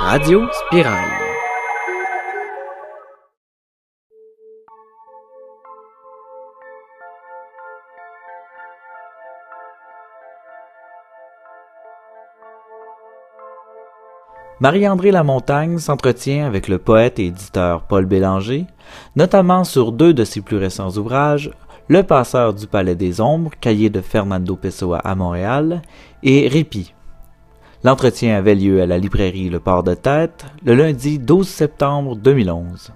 Radio Spirale. Marie-André Lamontagne s'entretient avec le poète et éditeur Paul Bélanger, notamment sur deux de ses plus récents ouvrages, Le Passeur du Palais des Ombres, cahier de Fernando Pessoa à Montréal, et Répit. L'entretien avait lieu à la librairie Le Port de Tête, le lundi 12 septembre 2011.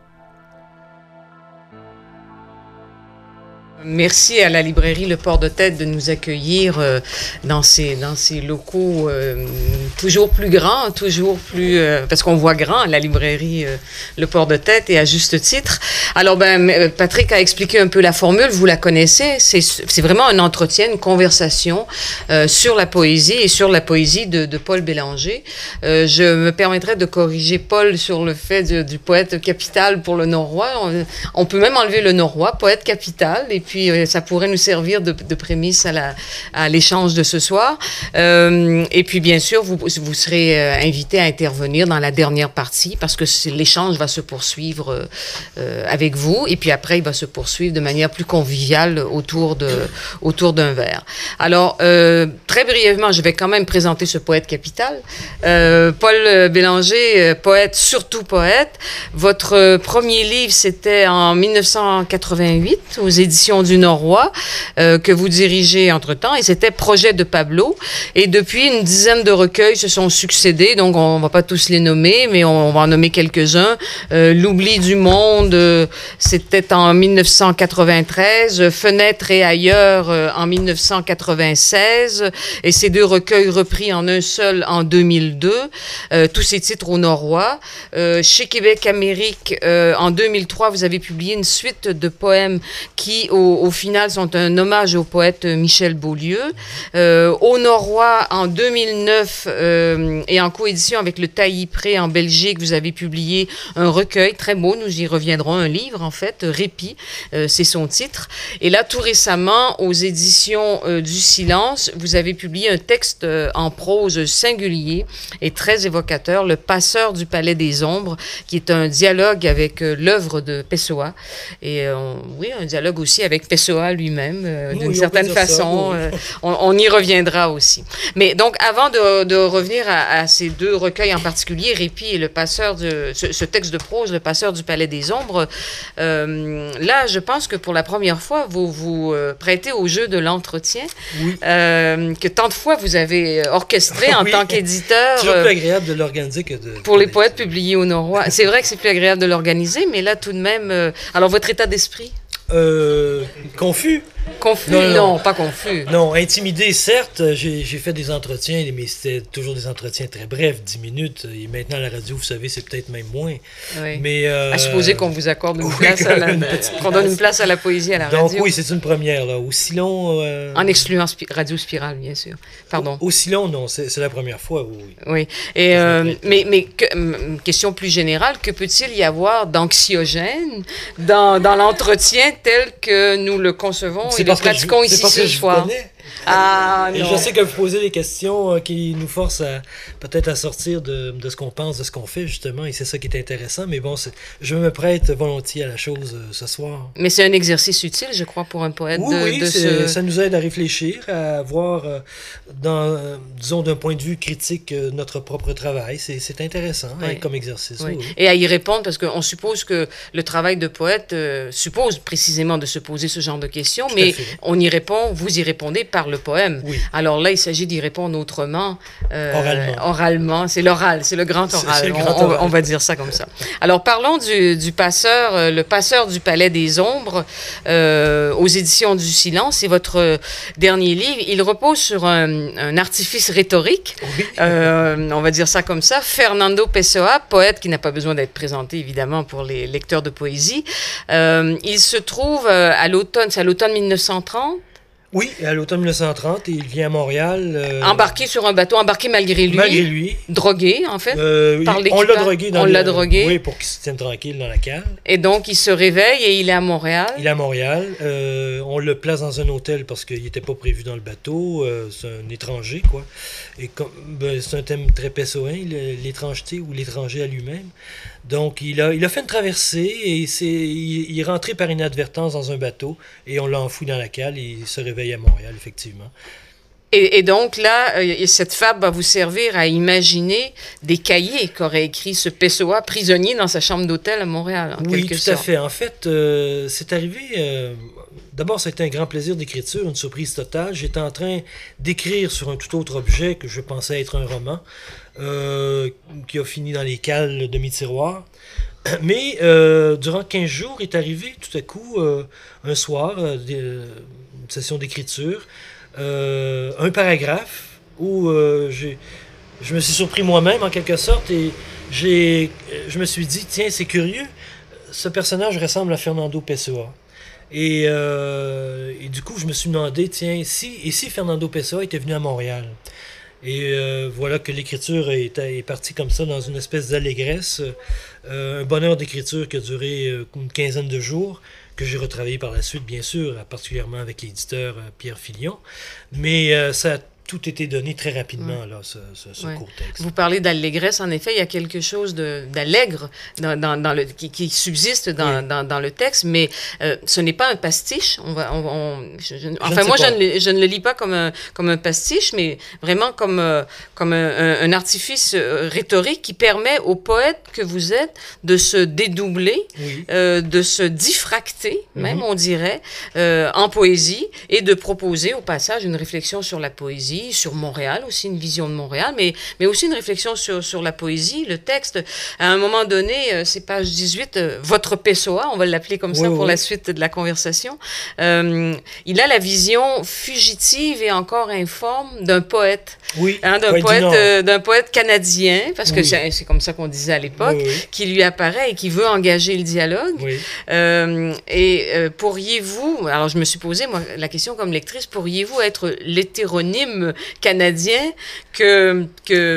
Merci à la librairie Le Port de Tête de nous accueillir dans ces locaux toujours plus grands, toujours plus... parce qu'on voit grand à la librairie Le Port de Tête et à juste titre. Alors, Patrick a expliqué un peu la formule, vous la connaissez. C'est vraiment un entretien, une conversation sur la poésie et sur la poésie de Paul Bélanger. Je me permettrai de corriger Paul sur le fait du poète capital pour le Norrois. On peut même enlever le Norrois, poète capital, et puis ça pourrait nous servir de prémisse à l'échange de ce soir. Et puis, bien sûr, vous serez invité à intervenir dans la dernière partie parce que l'échange va se poursuivre avec vous. Et puis après, il va se poursuivre de manière plus conviviale autour d'un verre. Alors, très brièvement, je vais quand même présenter ce poète capital. Paul Bélanger, poète, surtout poète. Votre premier livre, c'était en 1988 aux éditions du Norrois, que vous dirigez entre-temps, et c'était Projet de Pablo. Et depuis, une dizaine de recueils se sont succédés, donc on va pas tous les nommer, mais on va en nommer quelques-uns. L'oubli du monde, c'était en 1993, Fenêtres et ailleurs en 1996, et ces deux recueils repris en un seul en 2002, tous ces titres au Norrois. Chez Québec Amérique, en 2003, vous avez publié une suite de poèmes qui, au final, sont un hommage au poète Michel Beaulieu. Au Norrois, en 2009, et en coédition avec le Taillis-Pré en Belgique, vous avez publié un recueil très beau, nous y reviendrons, un livre en fait, Répit, c'est son titre. Et là, tout récemment, aux éditions du Silence, vous avez publié un texte en prose singulier et très évocateur, Le Passeur du Palais des Ombres, qui est un dialogue avec l'œuvre de Pessoa. Et oui, un dialogue aussi avec Pessoa lui-même, d'une certaine façon. On y reviendra aussi. Mais donc, avant de revenir à ces deux recueils en particulier, Répit et Le Passeur ce texte de prose, Le Passeur du Palais des Ombres, là, je pense que pour la première fois, vous vous prêtez au jeu de l'entretien, oui, que tant de fois vous avez orchestré en tant qu'éditeur. C'est toujours plus agréable de l'organiser que de... Pour les poètes publiés au Norrois. C'est vrai que c'est plus agréable de l'organiser, mais là, tout de même... alors, votre état d'esprit? Confus. Confus? Non, pas confus. Non, intimidé, certes. J'ai fait des entretiens, mais c'était toujours des entretiens très brefs, 10 minutes. Et maintenant, à la radio, vous savez, c'est peut-être même moins. Oui. Mais, à supposer qu'on vous accorde une place qu'on donne une place à la poésie à la radio. Donc oui, c'est une première, là. Aussi long... En excluant Radio Spirale, bien sûr. Pardon. Aussi long, non, c'est la première fois, oui. Oui. Et, mais question plus générale, que peut-il y avoir d'anxiogène dans l'entretien tel que nous le concevons et le pratiquons ici ce soir? Ah, et non. je sais que vous posez des questions qui nous forcent peut-être à sortir de ce qu'on pense, de ce qu'on fait, justement, et c'est ça qui est intéressant. Mais bon, je me prête volontiers à la chose ce soir. Mais c'est un exercice utile, je crois, pour un poète. Ça nous aide à réfléchir, à voir, disons, d'un point de vue critique, notre propre travail. C'est intéressant comme exercice. Oui. Oui. Et à y répondre, parce qu'on suppose que le travail de poète suppose précisément de se poser ce genre de questions, mais on y répond, vous y répondez par le poème. Oui. Alors là, il s'agit d'y répondre autrement. Oralement. C'est l'oral, c'est le grand oral. On va dire ça comme ça. Alors, parlons du passeur, Le Passeur du Palais des Ombres, aux éditions du Silence. C'est votre dernier livre. Il repose sur un artifice rhétorique. Oui. On va dire ça comme ça. Fernando Pessoa, poète qui n'a pas besoin d'être présenté, évidemment, pour les lecteurs de poésie. Il se trouve à l'automne, c'est à l'automne 1930. Oui, à l'automne 1930, il vient à Montréal. Embarqué sur un bateau, embarqué malgré lui. Malgré lui. Drogué, en fait. Par on l'a drogué. On l'a drogué. Oui, pour qu'il se tienne tranquille dans la cale. Et donc, il se réveille et il est à Montréal. Il est à Montréal. On le place dans un hôtel parce qu'il n'était pas prévu dans le bateau. C'est un étranger, quoi. Et c'est un thème très pessoin, l'étrangeté ou l'étranger à lui-même. Donc, il a fait une traversée et il est rentré par inadvertance dans un bateau et on l'a enfoui dans la cale et il se réveille à Montréal, effectivement. Et donc là, cette fable va vous servir à imaginer des cahiers qu'aurait écrit ce Pessoa, prisonnier dans sa chambre d'hôtel à Montréal, en quelque sorte. Oui, tout à fait. En fait, c'est arrivé... D'abord, ça a été un grand plaisir d'écriture, une surprise totale. J'étais en train d'écrire sur un tout autre objet que je pensais être un roman, qui a fini dans les cales de mes tiroirs. Mais durant 15 jours est arrivé tout à coup, un soir, une session d'écriture, un paragraphe où je me suis surpris moi-même en quelque sorte et je me suis dit, tiens, c'est curieux, ce personnage ressemble à Fernando Pessoa. Et du coup, je me suis demandé, tiens, si Fernando Pessoa était venu à Montréal? Et voilà que l'écriture est partie comme ça dans une espèce d'allégresse, un bonheur d'écriture qui a duré une quinzaine de jours, que j'ai retravaillé par la suite, bien sûr, particulièrement avec l'éditeur Pierre Filion. Mais ça a tout été donné très rapidement, là, ce court texte. Vous parlez d'allégresse, en effet, il y a quelque chose d'allègre qui subsiste dans le texte, mais ce n'est pas un pastiche. Moi, je ne le lis pas comme un pastiche, mais vraiment comme un artifice rhétorique qui permet au poète que vous êtes de se dédoubler, de se diffracter, même, on dirait, en poésie, et de proposer au passage une réflexion sur la poésie, sur Montréal, aussi une vision de Montréal, mais aussi une réflexion sur la poésie, le texte. À un moment donné, c'est page 18, votre Pessoa, on va l'appeler comme ça pour la suite de la conversation, il a la vision fugitive et encore informe d'un poète. Oui, d'un poète canadien, parce que c'est comme ça qu'on disait à l'époque, qui lui apparaît et qui veut engager le dialogue. Pourriez-vous, alors je me suis posé moi la question comme lectrice, pourriez-vous être l'hétéronyme canadien que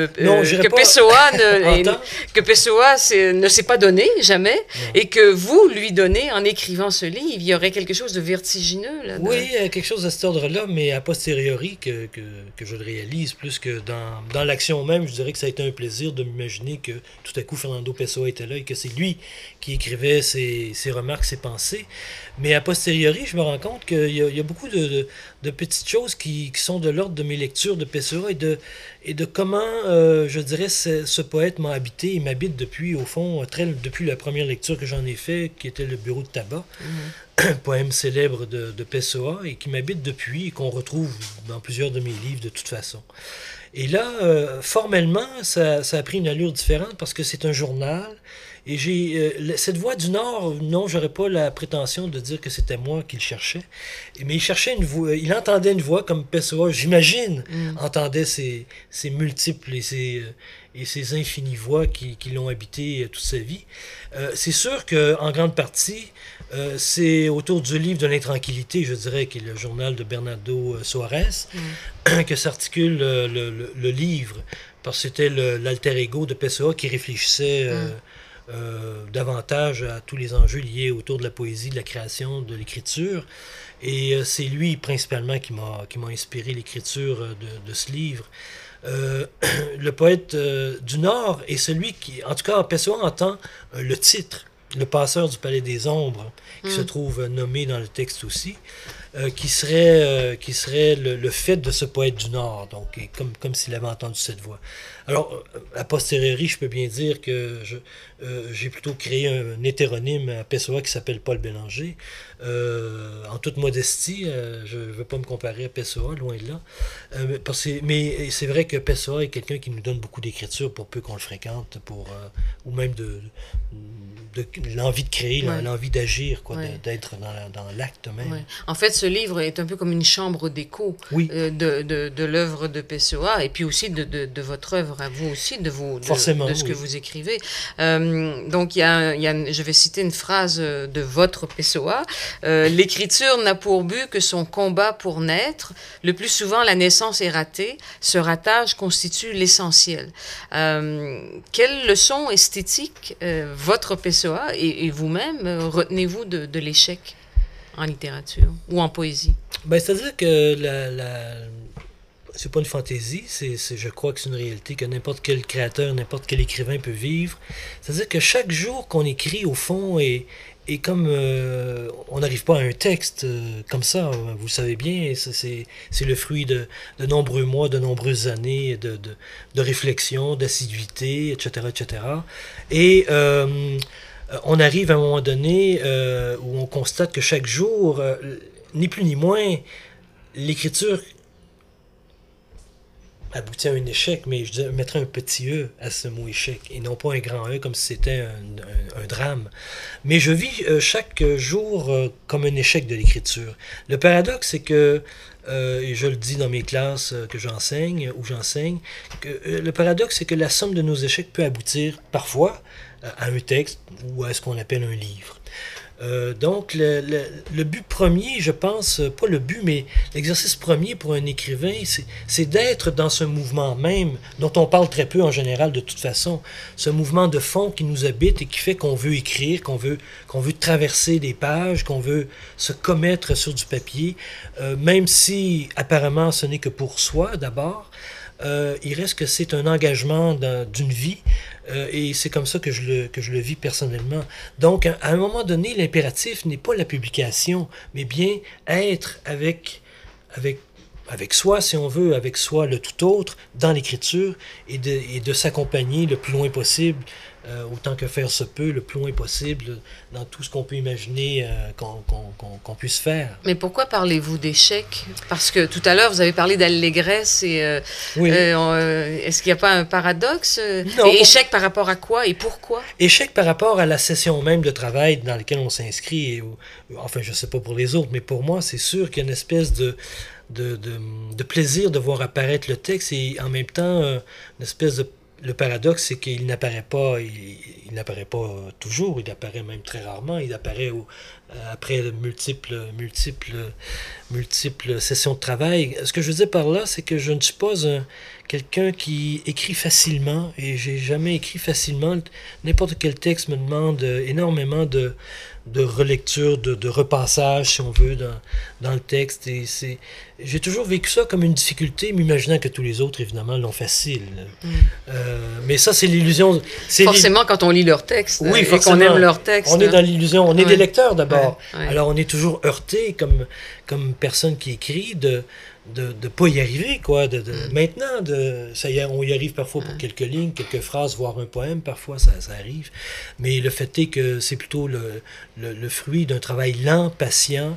Pessoa ne s'est pas donné jamais, et que vous lui donnez en écrivant ce livre? Il y aurait quelque chose de vertigineux là. Oui, quelque chose de cet ordre-là, mais a posteriori que je le réalise plus que dans l'action même. Je dirais que ça a été un plaisir de m'imaginer que tout à coup Fernando Pessoa était là et que c'est lui qui écrivait ses remarques, ses pensées. Mais a posteriori, je me rends compte qu'il y a beaucoup de petites choses qui sont de l'ordre de mes lectures de Pessoa et de comment, je dirais, ce poète m'a habité. Il m'habite depuis, au fond, depuis la première lecture que j'en ai fait, qui était Le Bureau de tabac, un poème célèbre de Pessoa, et qui m'habite depuis et qu'on retrouve dans plusieurs de mes livres de toute façon. Et là, formellement, ça a pris une allure différente parce que c'est un journal. Et j'ai cette voix du Nord, non, j'aurais pas la prétention de dire que c'était moi qu'il cherchait, mais il cherchait une voix, il entendait une voix comme Pessoa, j'imagine, entendait ces multiples et ces infinies voix qui l'ont habité toute sa vie. C'est sûr qu'en grande partie, c'est autour du livre de l'intranquillité, je dirais, qui est le journal de Bernardo Soares, que s'articule le livre, parce que c'était l'alter ego de Pessoa qui réfléchissait davantage à tous les enjeux liés autour de la poésie, de la création, de l'écriture. Et c'est lui principalement qui m'a inspiré l'écriture de ce livre. Le poète du Nord est celui qui, en tout cas, Pessoa entend le titre, Le Passeur du Palais des Ombres, qui se trouve nommé dans le texte aussi, qui serait le fait de ce poète du Nord, donc comme s'il avait entendu cette voix. Alors, a posteriori, je peux bien dire que j'ai plutôt créé un hétéronyme à Pessoa qui s'appelle Paul Bélanger. En toute modestie, je ne veux pas me comparer à Pessoa, loin de là. Mais c'est vrai que Pessoa est quelqu'un qui nous donne beaucoup d'écriture pour peu qu'on le fréquente, ou même de l'envie de créer, l'envie d'agir, d'être dans l'acte même. Ouais. En fait, ce livre est un peu comme une chambre d'écho Oui. De l'œuvre de Pessoa et puis aussi de votre œuvre à vous aussi, de ce que vous écrivez. Donc, je vais citer une phrase de votre Pessoa. L'écriture n'a pour but que son combat pour naître. Le plus souvent, la naissance est ratée. Ce ratage constitue l'essentiel. Quelle leçon esthétique votre Pessoa et vous-même retenez-vous de l'échec en littérature ou en poésie? Ben, c'est-à-dire que c'est pas une fantaisie, je crois que c'est une réalité que n'importe quel créateur, n'importe quel écrivain peut vivre. C'est-à-dire que chaque jour qu'on écrit, au fond, est comme on n'arrive pas à un texte comme ça, vous le savez bien, c'est le fruit de nombreux mois, de nombreuses années de réflexion, d'assiduité, etc., etc. Et on arrive à un moment donné où on constate que chaque jour, ni plus ni moins, l'écriture aboutit à un échec, mais je mettrais un petit E à ce mot échec, et non pas un grand E comme si c'était un drame. Mais je vis chaque jour comme un échec de l'écriture. Le paradoxe, c'est que, et je le dis dans mes classes que j'enseigne, le paradoxe, c'est que la somme de nos échecs peut aboutir parfois à un texte ou à ce qu'on appelle un livre. Donc, le but premier, je pense, pas le but, mais l'exercice premier pour un écrivain, c'est d'être dans ce mouvement même, dont on parle très peu en général de toute façon, ce mouvement de fond qui nous habite et qui fait qu'on veut écrire, qu'on veut traverser des pages, qu'on veut se commettre sur du papier, même si apparemment ce n'est que pour soi d'abord. Il reste que c'est un engagement d'une vie, et c'est comme ça que je le vis personnellement. Donc, à un moment donné, l'impératif n'est pas la publication, mais bien être avec soi, si on veut, avec soi le tout autre, dans l'écriture, et de s'accompagner le plus loin possible, autant que faire se peut, le plus loin possible, dans tout ce qu'on peut imaginer qu'on puisse faire. Mais pourquoi parlez-vous d'échec? Parce que tout à l'heure, vous avez parlé d'allégresse, et oui. Est-ce qu'il n'y a pas un paradoxe? Non, et échec par rapport à quoi et pourquoi? Échec par rapport à la session même de travail dans laquelle on s'inscrit. Enfin, je ne sais pas pour les autres, mais pour moi, c'est sûr qu'il y a une espèce de plaisir de voir apparaître le texte, et en même temps, une espèce de... Le paradoxe, c'est qu'il n'apparaît pas, il n'apparaît pas toujours, il apparaît même très rarement, il apparaît après multiples sessions de travail. Ce que je veux dire par là, c'est que je ne suis pas quelqu'un qui écrit facilement, et j'ai jamais écrit facilement. N'importe quel texte me demande énormément de relecture, de repassage, si on veut, dans le texte. Et j'ai toujours vécu ça comme une difficulté, m'imaginant que tous les autres, évidemment, l'ont facile. Mais ça, c'est l'illusion. Forcément, quand on lit leur texte, oui, et qu'on aime leur texte. On est dans l'illusion. On est des lecteurs, d'abord. Ouais. Alors, on est toujours heurté, comme personne qui écrit, de pas y arriver, quoi. Maintenant, ça y est, on y arrive parfois pour quelques lignes, quelques phrases, voire un poème, parfois ça arrive. Mais le fait est que c'est plutôt le fruit d'un travail lent, patient,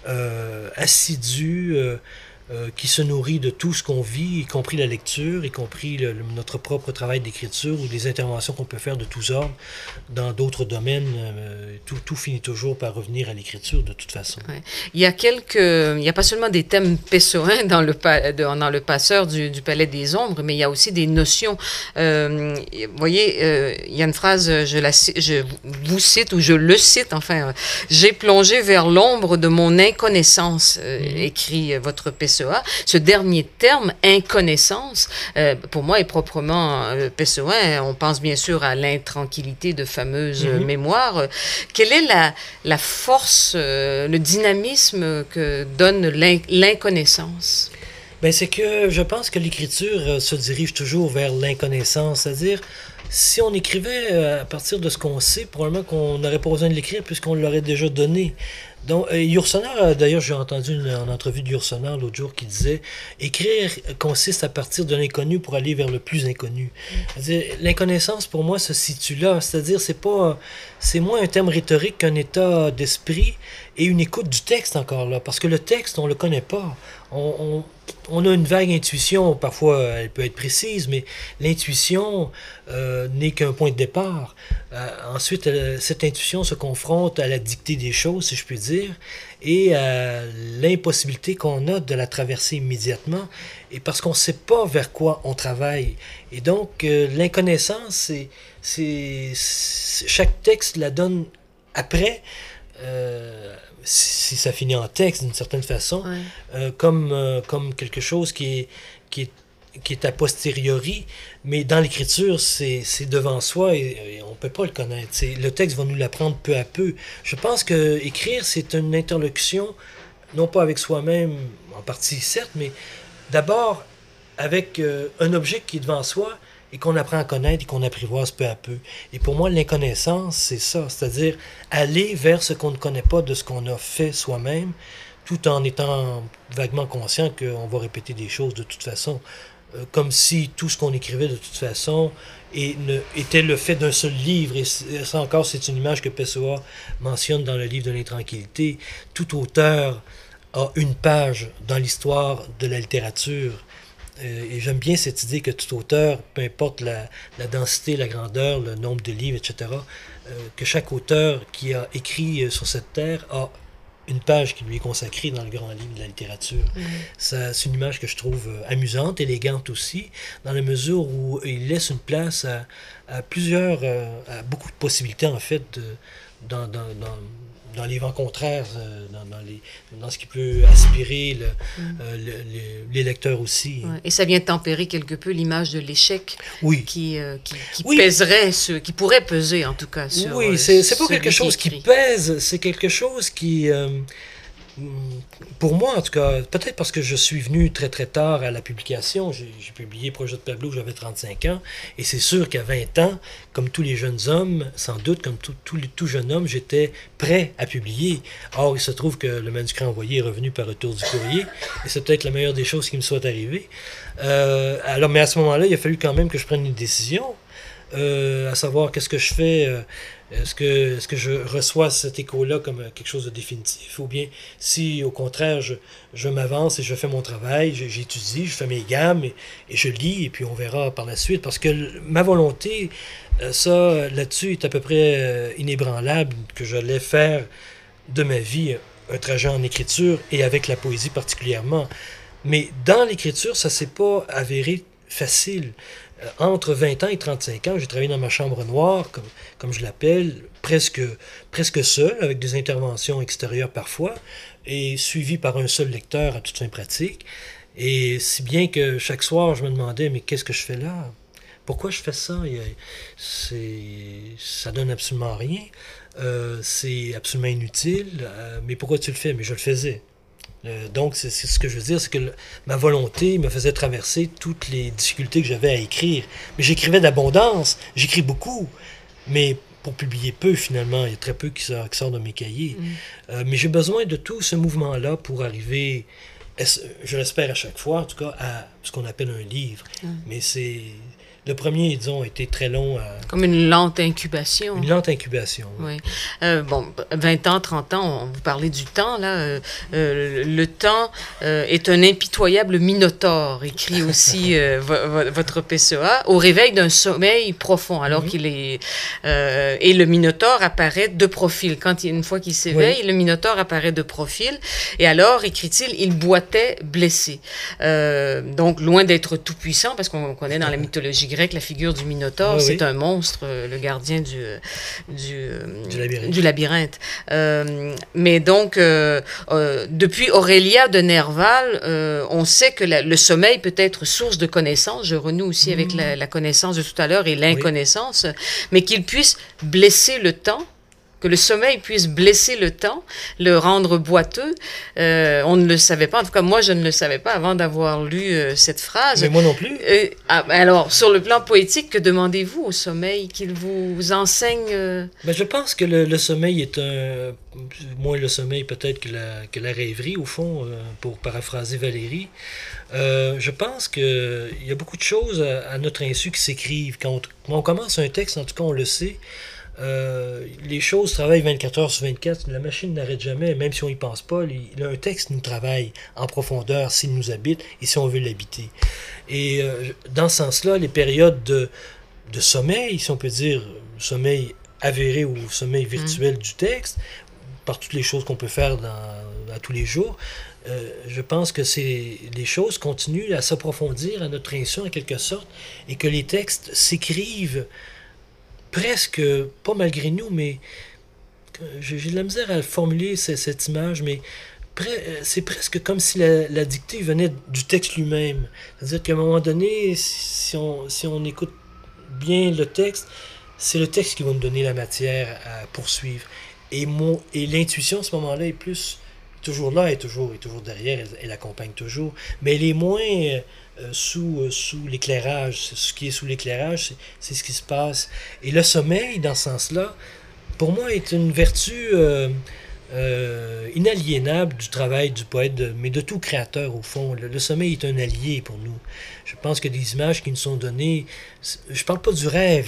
assidu, qui se nourrit de tout ce qu'on vit, y compris la lecture, y compris notre propre travail d'écriture ou des interventions qu'on peut faire de tous ordres dans d'autres domaines. Tout finit toujours par revenir à l'écriture de toute façon. Ouais. Il y a pas seulement des thèmes pessoins dans le passeur du Palais des Ombres, mais il y a aussi des notions. Vous voyez, il y a une phrase, je vous cite, ou je le cite, enfin, j'ai plongé vers l'ombre de mon inconnaissance, écrit votre Pessoa. Ce dernier terme, inconnaissance, pour moi est proprement pessoin. On pense bien sûr à l'intranquillité de fameuses mémoires. Quelle est la force, le dynamisme que donne l'inconnaissance? Ben, c'est que je pense que l'écriture se dirige toujours vers l'inconnaissance, c'est-à-dire si on écrivait à partir de ce qu'on sait, probablement qu'on n'aurait pas besoin de l'écrire puisqu'on l'aurait déjà donné. Donc, Yourcenar, d'ailleurs, j'ai entendu une entrevue de Yourcenar l'autre jour qui disait « Écrire consiste à partir de l'inconnu pour aller vers le plus inconnu. » L'inconnaissance, pour moi, se situe là. C'est-à-dire, c'est moins un terme rhétorique qu'un état d'esprit et une écoute du texte encore là. Parce que le texte, on le connaît pas. On a une vague intuition, parfois elle peut être précise, mais l'intuition n'est qu'un point de départ. Ensuite, cette intuition se confronte à la dictée des choses, si je puis dire, plaisir et à l'impossibilité qu'on a de la traverser immédiatement, et parce qu'on ne sait pas vers quoi on travaille. Et donc, l'inconnaissance, chaque texte la donne après, si ça finit en texte d'une certaine façon, comme quelque chose qui est a posteriori, mais dans l'écriture, c'est devant soi et on ne peut pas le connaître. Le texte va nous l'apprendre peu à peu. Je pense que écrire, c'est une interlocution, non pas avec soi-même, en partie certes, mais d'abord avec un objet qui est devant soi et qu'on apprend à connaître et qu'on apprivoise peu à peu. Et pour moi, l'inconnaissance, c'est ça, c'est-à-dire aller vers ce qu'on ne connaît pas de ce qu'on a fait soi-même, tout en étant vaguement conscient qu'on va répéter des choses de toute façon. Comme si tout ce qu'on écrivait de toute façon était le fait d'un seul livre. Et ça encore, c'est une image que Pessoa mentionne dans le livre de l'intranquillité. Tout auteur a une page dans l'histoire de la littérature. Et j'aime bien cette idée que tout auteur, peu importe la densité, la grandeur, le nombre de livres, etc., que chaque auteur qui a écrit sur cette terre a une page qui lui est consacrée dans le grand livre de la littérature. C'est une image que je trouve amusante, élégante aussi, dans la mesure où il laisse une place à beaucoup de possibilités, en fait, dans les vents contraires, dans ce qui peut aspirer les lecteurs aussi. Ouais. Et ça vient tempérer quelque peu l'image de l'échec qui oui. Pèserait, qui pourrait peser en tout cas sur... Oui, c'est pas quelque chose qui pèse, c'est quelque chose qui... pour moi, en tout cas, peut-être parce que je suis venu très très tard à la publication, j'ai publié Projet de Pablo, j'avais 35 ans, et c'est sûr qu'à 20 ans, comme tous les jeunes hommes, sans doute, comme tout jeune homme, j'étais prêt à publier. Or, il se trouve que le manuscrit envoyé est revenu par retour du courrier, et c'est peut-être la meilleure des choses qui me soit arrivée. Mais à ce moment-là, il a fallu quand même que je prenne une décision, à savoir qu'est-ce que je fais. Est-ce que je reçois cet écho-là comme quelque chose de définitif, ou bien si au contraire je m'avance et je fais mon travail, j'étudie, je fais mes gammes et je lis, et puis on verra par la suite, parce que ma volonté, ça là-dessus est à peu près inébranlable, que j'allais faire de ma vie un trajet en écriture, et avec la poésie particulièrement. Mais dans l'écriture, ça s'est pas avéré facile. Entre 20 ans et 35 ans, j'ai travaillé dans ma chambre noire, comme je l'appelle, presque seul, avec des interventions extérieures parfois, et suivi par un seul lecteur à toute fin pratique. Et si bien que chaque soir, je me demandais, mais qu'est-ce que je fais là? Pourquoi je fais ça? Ça donne absolument rien. C'est absolument inutile. Mais pourquoi tu le fais? Mais je le faisais. Donc, c'est ce que je veux dire, c'est que ma volonté me faisait traverser toutes les difficultés que j'avais à écrire. Mais j'écrivais d'abondance, j'écris beaucoup, mais pour publier peu, finalement. Il y a très peu qui sort de mes cahiers. Mais j'ai besoin de tout ce mouvement-là pour arriver, je l'espère à chaque fois, en tout cas, à ce qu'on appelle un livre. Mais le premier, disons, a été très long. Comme une lente incubation. Une lente incubation, oui. 20 ans, 30 ans, on vous parlait du temps, là. Le temps est un impitoyable minotaure, écrit aussi votre Pessoa, au réveil d'un sommeil profond, alors qu'il est... et le minotaure apparaît de profil. Une fois qu'il s'éveille, le minotaure apparaît de profil. Et alors, écrit-il, il boitait blessé. Donc, loin d'être tout-puissant, parce qu'on connaît dans la mythologie grecque la figure du Minotaure, c'est un monstre, le gardien du labyrinthe. Mais donc, depuis Aurélia de Nerval, on sait que le sommeil peut être source de connaissance. Je renoue aussi avec la connaissance de tout à l'heure et l'inconnaissance, mais qu'il puisse blesser le temps, que le sommeil puisse blesser le temps, le rendre boiteux. On ne le savait pas, en tout cas moi je ne le savais pas avant d'avoir lu cette phrase. Mais moi non plus. Alors, sur le plan poétique, que demandez-vous au sommeil, qu'il vous enseigne Je pense que le sommeil est moins le sommeil peut-être que la rêverie, au fond, pour paraphraser Valérie. Je pense qu'il y a beaucoup de choses à notre insu qui s'écrivent. Quand on commence un texte, en tout cas on le sait, les choses travaillent 24 heures sur 24, la machine n'arrête jamais, même si on n'y pense pas. Un texte nous travaille en profondeur s'il nous habite et si on veut l'habiter. Et dans ce sens-là, les périodes de sommeil, si on peut dire sommeil avéré ou sommeil virtuel du texte, par toutes les choses qu'on peut faire à tous les jours, je pense que les choses continuent à s'approfondir à notre insu en quelque sorte, et que les textes s'écrivent presque, pas malgré nous, mais j'ai de la misère à formuler cette image, mais c'est presque comme si la dictée venait du texte lui-même. C'est-à-dire qu'à un moment donné, si on écoute bien le texte, c'est le texte qui va nous donner la matière à poursuivre. Et l'intuition, à ce moment-là, est plus toujours là, est toujours derrière, elle accompagne toujours, mais elle est moins sous l'éclairage. Ce qui est sous l'éclairage, c'est ce qui se passe. Et le sommeil, dans ce sens-là, pour moi, est une vertu inaliénable du travail du poète, mais de tout créateur, au fond. Le sommeil est un allié pour nous. Je pense que des images qui nous sont données, je parle pas du rêve,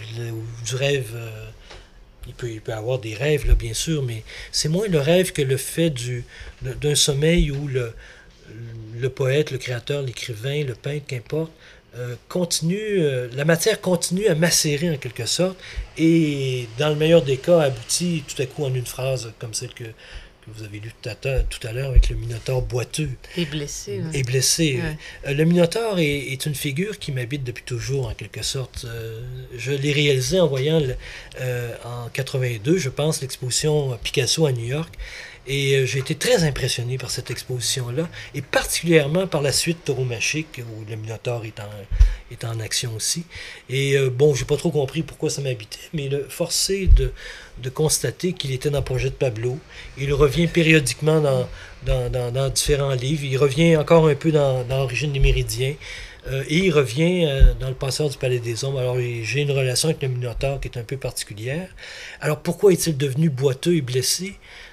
il peut y avoir des rêves, là, bien sûr, mais c'est moins le rêve que le fait d'un sommeil où le poète, le créateur, l'écrivain, le peintre, qu'importe, la matière continue à macérer en quelque sorte, et dans le meilleur des cas, aboutit tout à coup en une phrase comme celle que vous avez lue tout à l'heure avec le Minotaure boiteux. Et blessé. Et blessé. Ouais. Le Minotaure est une figure qui m'habite depuis toujours, en quelque sorte. Je l'ai réalisé en voyant en 82, je pense, l'exposition Picasso à New York. Et j'ai été très impressionné par cette exposition-là, et particulièrement par la suite tauromachique, où le Minotaure est en action aussi. Et bon, j'ai pas trop compris pourquoi ça m'habitait, mais forcé de constater qu'il était dans le projet de Pablo. Il revient périodiquement dans différents livres. Il revient encore un peu dans l'origine des Méridiens. Et il revient dans le Passeur du Palais des Ombres. Alors, j'ai une relation avec le Minotaure qui est un peu particulière. Alors, pourquoi est-il devenu boiteux et blessé?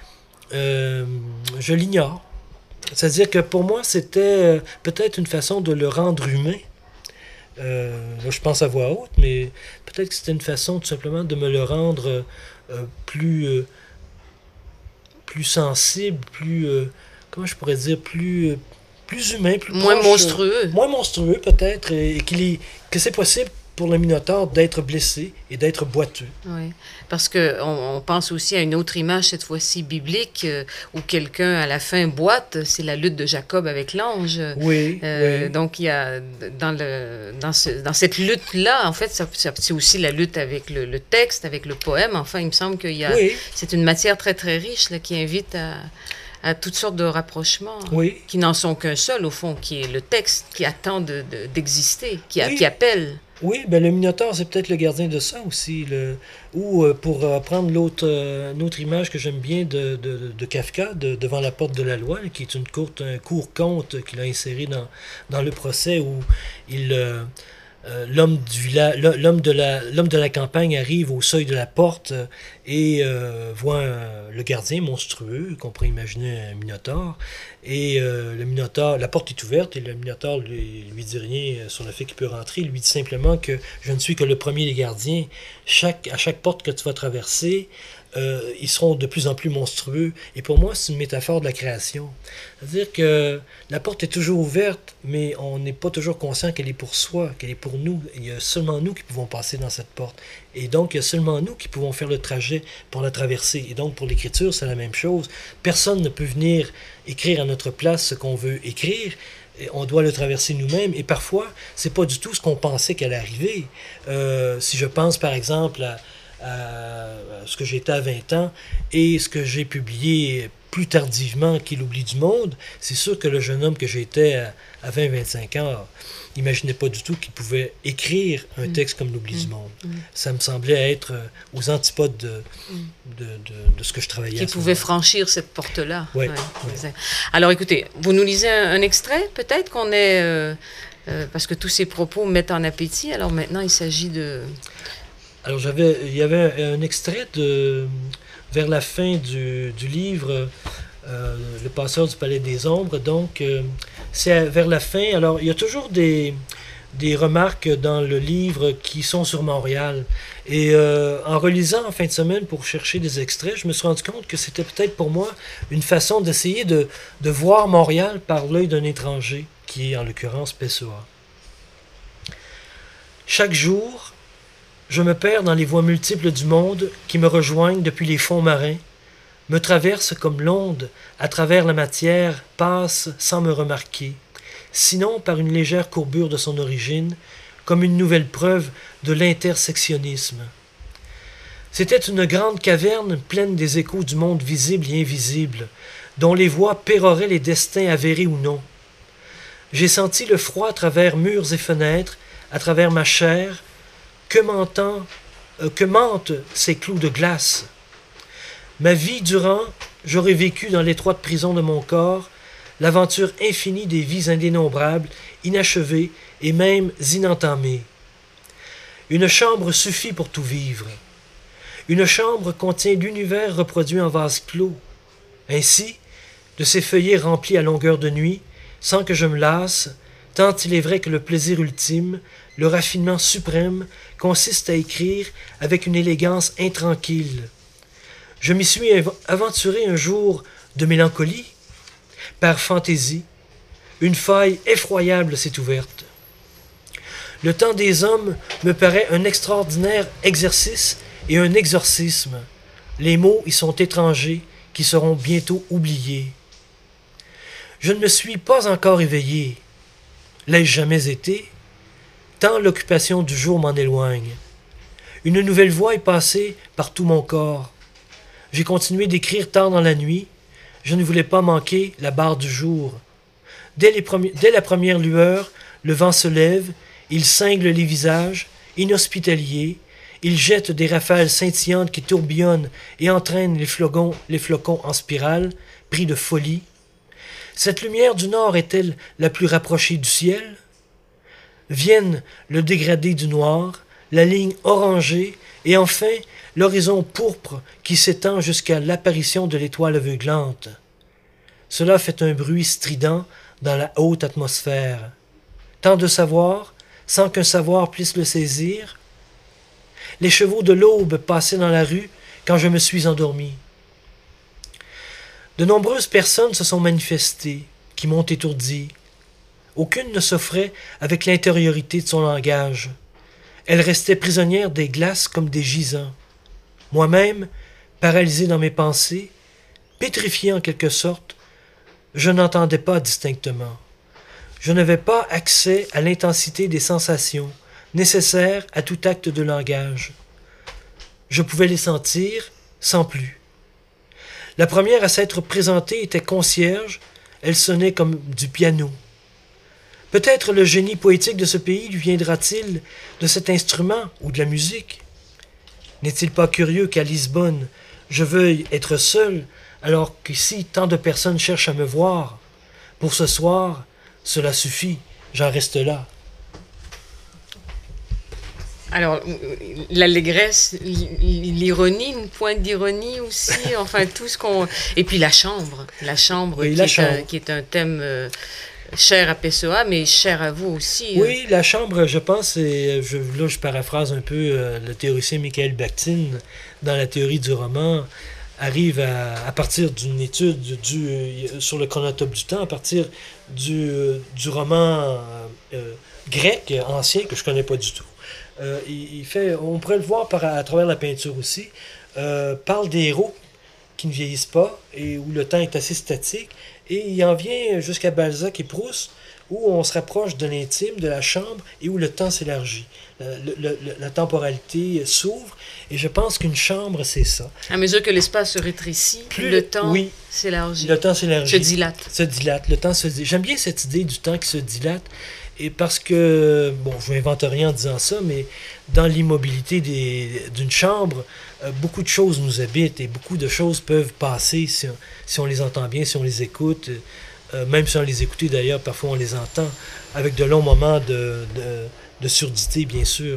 Je l'ignore. C'est-à-dire que pour moi, c'était peut-être une façon de le rendre humain. Là, je pense à voix haute, mais peut-être que c'était une façon tout simplement de me le rendre plus sensible, comment je pourrais dire, plus humain, plus moins proche, monstrueux. Moins monstrueux peut-être, et que c'est possible pour le Minotaure d'être blessé et d'être boiteux. Oui, parce qu'on pense aussi à une autre image, cette fois-ci biblique, où quelqu'un, à la fin, boite. C'est la lutte de Jacob avec l'ange. Oui, oui. Donc, il y a, dans cette lutte-là, en fait, c'est aussi la lutte avec le texte, avec le poème. Enfin, il me semble qu'il y a... Oui. C'est une matière très, très riche là, qui invite à toutes sortes de rapprochements, oui. qui n'en sont qu'un seul, au fond, qui est le texte, qui attend d'exister, qui appelle. Oui, ben le Minotaure, c'est peut-être le gardien de ça aussi. Ou pour prendre une autre image que j'aime bien de Kafka, Devant la porte de la loi, qui est un court conte qu'il a inséré dans le procès où l'homme de la campagne arrive au seuil de la porte et voit le gardien monstrueux, qu'on pourrait imaginer un Minotaure. Et le Minotaure, la porte est ouverte et le Minotaure lui dit rien sur le fait qu'il peut rentrer. Il lui dit simplement que je ne suis que le premier des gardiens. À chaque porte que tu vas traverser, ils seront de plus en plus monstrueux. Et pour moi, c'est une métaphore de la création. C'est-à-dire que la porte est toujours ouverte, mais on n'est pas toujours conscient qu'elle est pour soi, qu'elle est pour nous. Il y a seulement nous qui pouvons passer dans cette porte. Et donc, il y a seulement nous qui pouvons faire le trajet pour la traverser. Et donc, pour l'écriture, c'est la même chose. Personne ne peut venir écrire à notre place ce qu'on veut écrire. On doit le traverser nous-mêmes. Et parfois, c'est pas du tout ce qu'on pensait qu'elle allait arriver. Si je pense, par exemple, à ce que j'étais à 20 ans et ce que j'ai publié plus tardivement qu'Il oublie du monde, c'est sûr que le jeune homme que j'étais à 20-25 ans n'imaginait pas du tout qu'il pouvait écrire un texte comme L'oubli du monde. Ça me semblait être aux antipodes de ce que je travaillais. Qui pouvait franchir cette porte-là. Oui. Ouais. Alors écoutez, vous nous lisez un extrait, peut-être qu'on est... parce que tous ces propos mettent en appétit, alors maintenant il s'agit de... Alors il y avait un extrait vers la fin du livre Le Passeur du Palais des Ombres. Donc c'est vers la fin. Alors il y a toujours des remarques dans le livre qui sont sur Montréal. Et en relisant en fin de semaine pour chercher des extraits, je me suis rendu compte que c'était peut-être pour moi une façon d'essayer de voir Montréal par l'œil d'un étranger, qui est en l'occurrence Pessoa. Chaque jour, je me perds dans les voies multiples du monde qui me rejoignent depuis les fonds marins, me traverse comme l'onde à travers la matière, passe sans me remarquer, sinon par une légère courbure de son origine, comme une nouvelle preuve de l'intersectionnisme. C'était une grande caverne pleine des échos du monde visible et invisible, dont les voix péroraient les destins avérés ou non. J'ai senti le froid à travers murs et fenêtres, à travers ma chair, que mentent ces clous de glace. Ma vie durant, j'aurais vécu dans l'étroite prison de mon corps l'aventure infinie des vies indénombrables, inachevées et même inentamées. Une chambre suffit pour tout vivre. Une chambre contient l'univers reproduit en vase clos. Ainsi, de ces feuillets remplis à longueur de nuit, sans que je me lasse, tant il est vrai que le plaisir ultime, le raffinement suprême, consiste à écrire avec une élégance intranquille. Je m'y suis aventuré un jour de mélancolie. Par fantaisie, une faille effroyable s'est ouverte. Le temps des hommes me paraît un extraordinaire exercice et un exorcisme. Les mots y sont étrangers, qui seront bientôt oubliés. Je ne me suis pas encore éveillé. L'ai-je jamais été? Tant l'occupation du jour m'en éloigne. Une nouvelle voix est passée par tout mon corps. J'ai continué d'écrire tard dans la nuit. Je ne voulais pas manquer la barre du jour. Dès la première lueur, le vent se lève, il cingle les visages, inhospitaliers, il jette des rafales scintillantes qui tourbillonnent et entraînent les flocons en spirale, pris de folie. Cette lumière du nord est-elle la plus rapprochée du ciel? Viennent le dégradé du noir, la ligne orangée et enfin l'horizon pourpre qui s'étend jusqu'à l'apparition de l'étoile aveuglante. Cela fait un bruit strident dans la haute atmosphère. Tant de savoir, sans qu'un savoir puisse le saisir. Les chevaux de l'aube passaient dans la rue quand je me suis endormi. De nombreuses personnes se sont manifestées, qui m'ont étourdi. Aucune ne s'offrait avec l'intériorité de son langage. Elle restait prisonnière des glaces comme des gisants. Moi-même, paralysé dans mes pensées, pétrifié en quelque sorte, je n'entendais pas distinctement. Je n'avais pas accès à l'intensité des sensations nécessaires à tout acte de langage. Je pouvais les sentir sans plus. La première à s'être présentée était concierge, elle sonnait comme du piano. Peut-être le génie poétique de ce pays lui viendra-t-il de cet instrument ou de la musique? N'est-il pas curieux qu'à Lisbonne, je veuille être seul, alors qu'ici tant de personnes cherchent à me voir? Pour ce soir, cela suffit, j'en reste là. Alors, l'allégresse, l'ironie, une pointe d'ironie aussi, enfin tout ce qu'on... Et puis la chambre oui, qui est un thème cher à Pessoa, mais cher à vous aussi. Oui, la chambre, je pense, là je paraphrase un peu le théoricien Michael Bakhtin, dans la théorie du roman, arrive à partir d'une étude sur le chronotope du temps, à partir du roman grec ancien, que je ne connais pas du tout. Il fait, on pourrait le voir à travers la peinture aussi, parle des héros qui ne vieillissent pas et où le temps est assez statique, et il en vient jusqu'à Balzac et Proust, où on se rapproche de l'intime, de la chambre, et où le temps s'élargit. La temporalité s'ouvre, et je pense qu'une chambre, c'est ça. À mesure que l'espace se rétrécit, plus le temps s'élargit. Le temps s'élargit. Se dilate. Le temps se dilate. J'aime bien cette idée du temps qui se dilate, et parce que, bon, je n'invente rien en disant ça, mais dans l'immobilité d'une chambre, beaucoup de choses nous habitent et beaucoup de choses peuvent passer si on les entend bien, si on les écoute. Même sans les écouter d'ailleurs, parfois on les entend, avec de longs moments de surdité, bien sûr.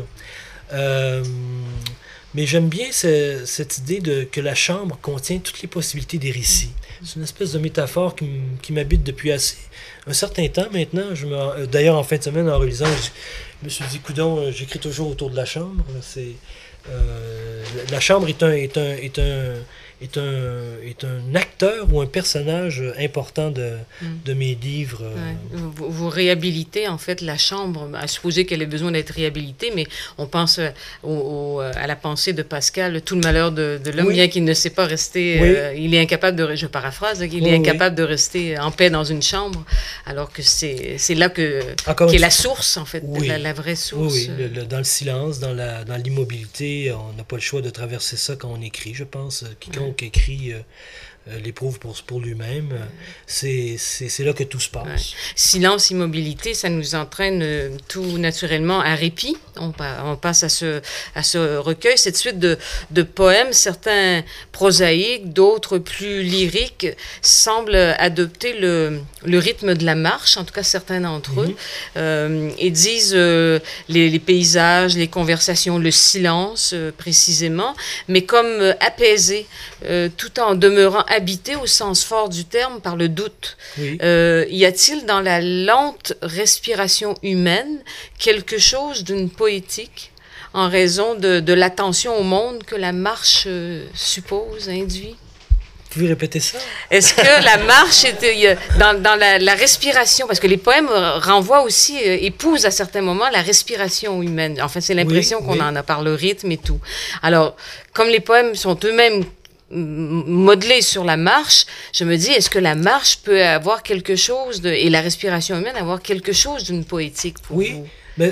Mais j'aime bien cette idée que la chambre contient toutes les possibilités des récits. C'est une espèce de métaphore qui m'habite depuis un certain temps maintenant. D'ailleurs, en fin de semaine, en relisant, je me suis dit, coudonc, j'écris toujours autour de la chambre. La chambre est est un acteur ou un personnage important de mes livres. Ouais. Vous réhabilitez en fait la chambre, à supposer qu'elle ait besoin d'être réhabilitée, mais on pense à la pensée de Pascal, tout le malheur de l'homme, bien qu'il ne sait pas rester, il est incapable de, je paraphrase, il est incapable de rester en paix dans une chambre, alors que c'est là qu'est la source en fait, la vraie source. Oui, dans le silence, dans l'immobilité, on n'a pas le choix de traverser ça quand on écrit, je pense. Quiconque écrit l'éprouve pour lui-même. C'est là que tout se passe. Ouais. Silence, immobilité, ça nous entraîne tout naturellement à répit. On passe à ce recueil, cette suite de poèmes, certains prosaïques, d'autres plus lyriques, semblent adopter le rythme de la marche, en tout cas certains d'entre eux, et disent les paysages, les conversations, le silence précisément, mais comme apaisés, tout en demeurant habité au sens fort du terme par le doute. Oui. Y a-t-il dans la lente respiration humaine quelque chose d'une poétique en raison de l'attention au monde que la marche suppose, induit? Vous pouvez répéter ça? Est-ce que la marche est dans la respiration, parce que les poèmes renvoient aussi, épousent à certains moments la respiration humaine. Enfin, c'est l'impression qu'on en a par le rythme et tout. Alors, comme les poèmes sont eux-mêmes modelé sur la marche, je me dis, est-ce que la marche peut avoir quelque chose et la respiration humaine avoir quelque chose d'une poétique pour vous? Mais,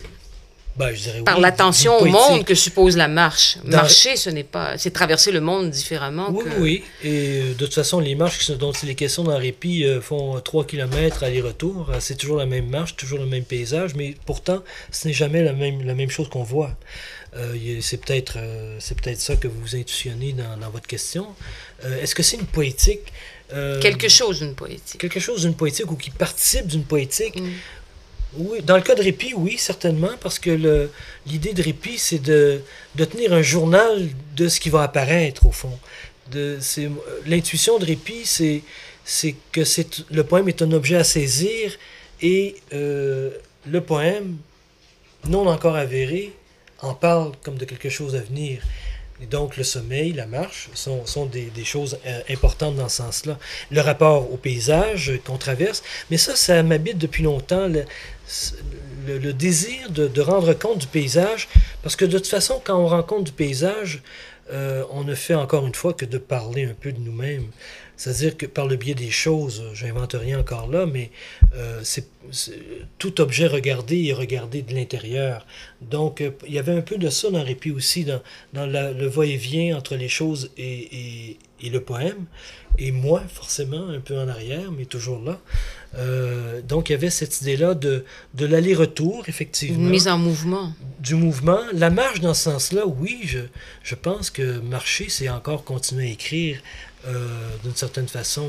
je dirais par l'attention au monde que suppose la marche. Marcher, c'est traverser le monde différemment. Oui. Et de toute façon, les marches dont il est question dans Répit font 3 km aller-retour. C'est toujours la même marche, toujours le même paysage, mais pourtant, ce n'est jamais la même chose qu'on voit. C'est peut-être ça que vous intuitionnez dans votre question. Est-ce que c'est une poétique? Quelque chose d'une poétique. Quelque chose d'une poétique ou qui participe d'une poétique. Oui, dans le cas de Répit, oui, certainement, parce que l'idée de Répit, c'est de tenir un journal de ce qui va apparaître, au fond. L'intuition de Répit, c'est que le poème est un objet à saisir et le poème, non encore avéré, en parle comme de quelque chose à venir. Et donc, le sommeil, la marche sont des choses importantes dans ce sens-là. Le rapport au paysage qu'on traverse, mais ça m'habite depuis longtemps, le désir de rendre compte du paysage, parce que de toute façon, quand on rend compte du paysage, on ne fait encore une fois que de parler un peu de nous-mêmes. C'est-à-dire que par le biais des choses, j'invente rien encore là, mais tout objet regardé est regardé de l'intérieur. Donc, il y avait un peu de ça dans Répit aussi, dans le va-et-vient entre les choses et le poème. Et moi, forcément, un peu en arrière, mais toujours là. Donc, il y avait cette idée-là de l'aller-retour, effectivement. Une mise en mouvement. Du mouvement. La marche, dans ce sens-là, oui, je pense que marcher, c'est encore continuer à écrire d'une certaine façon.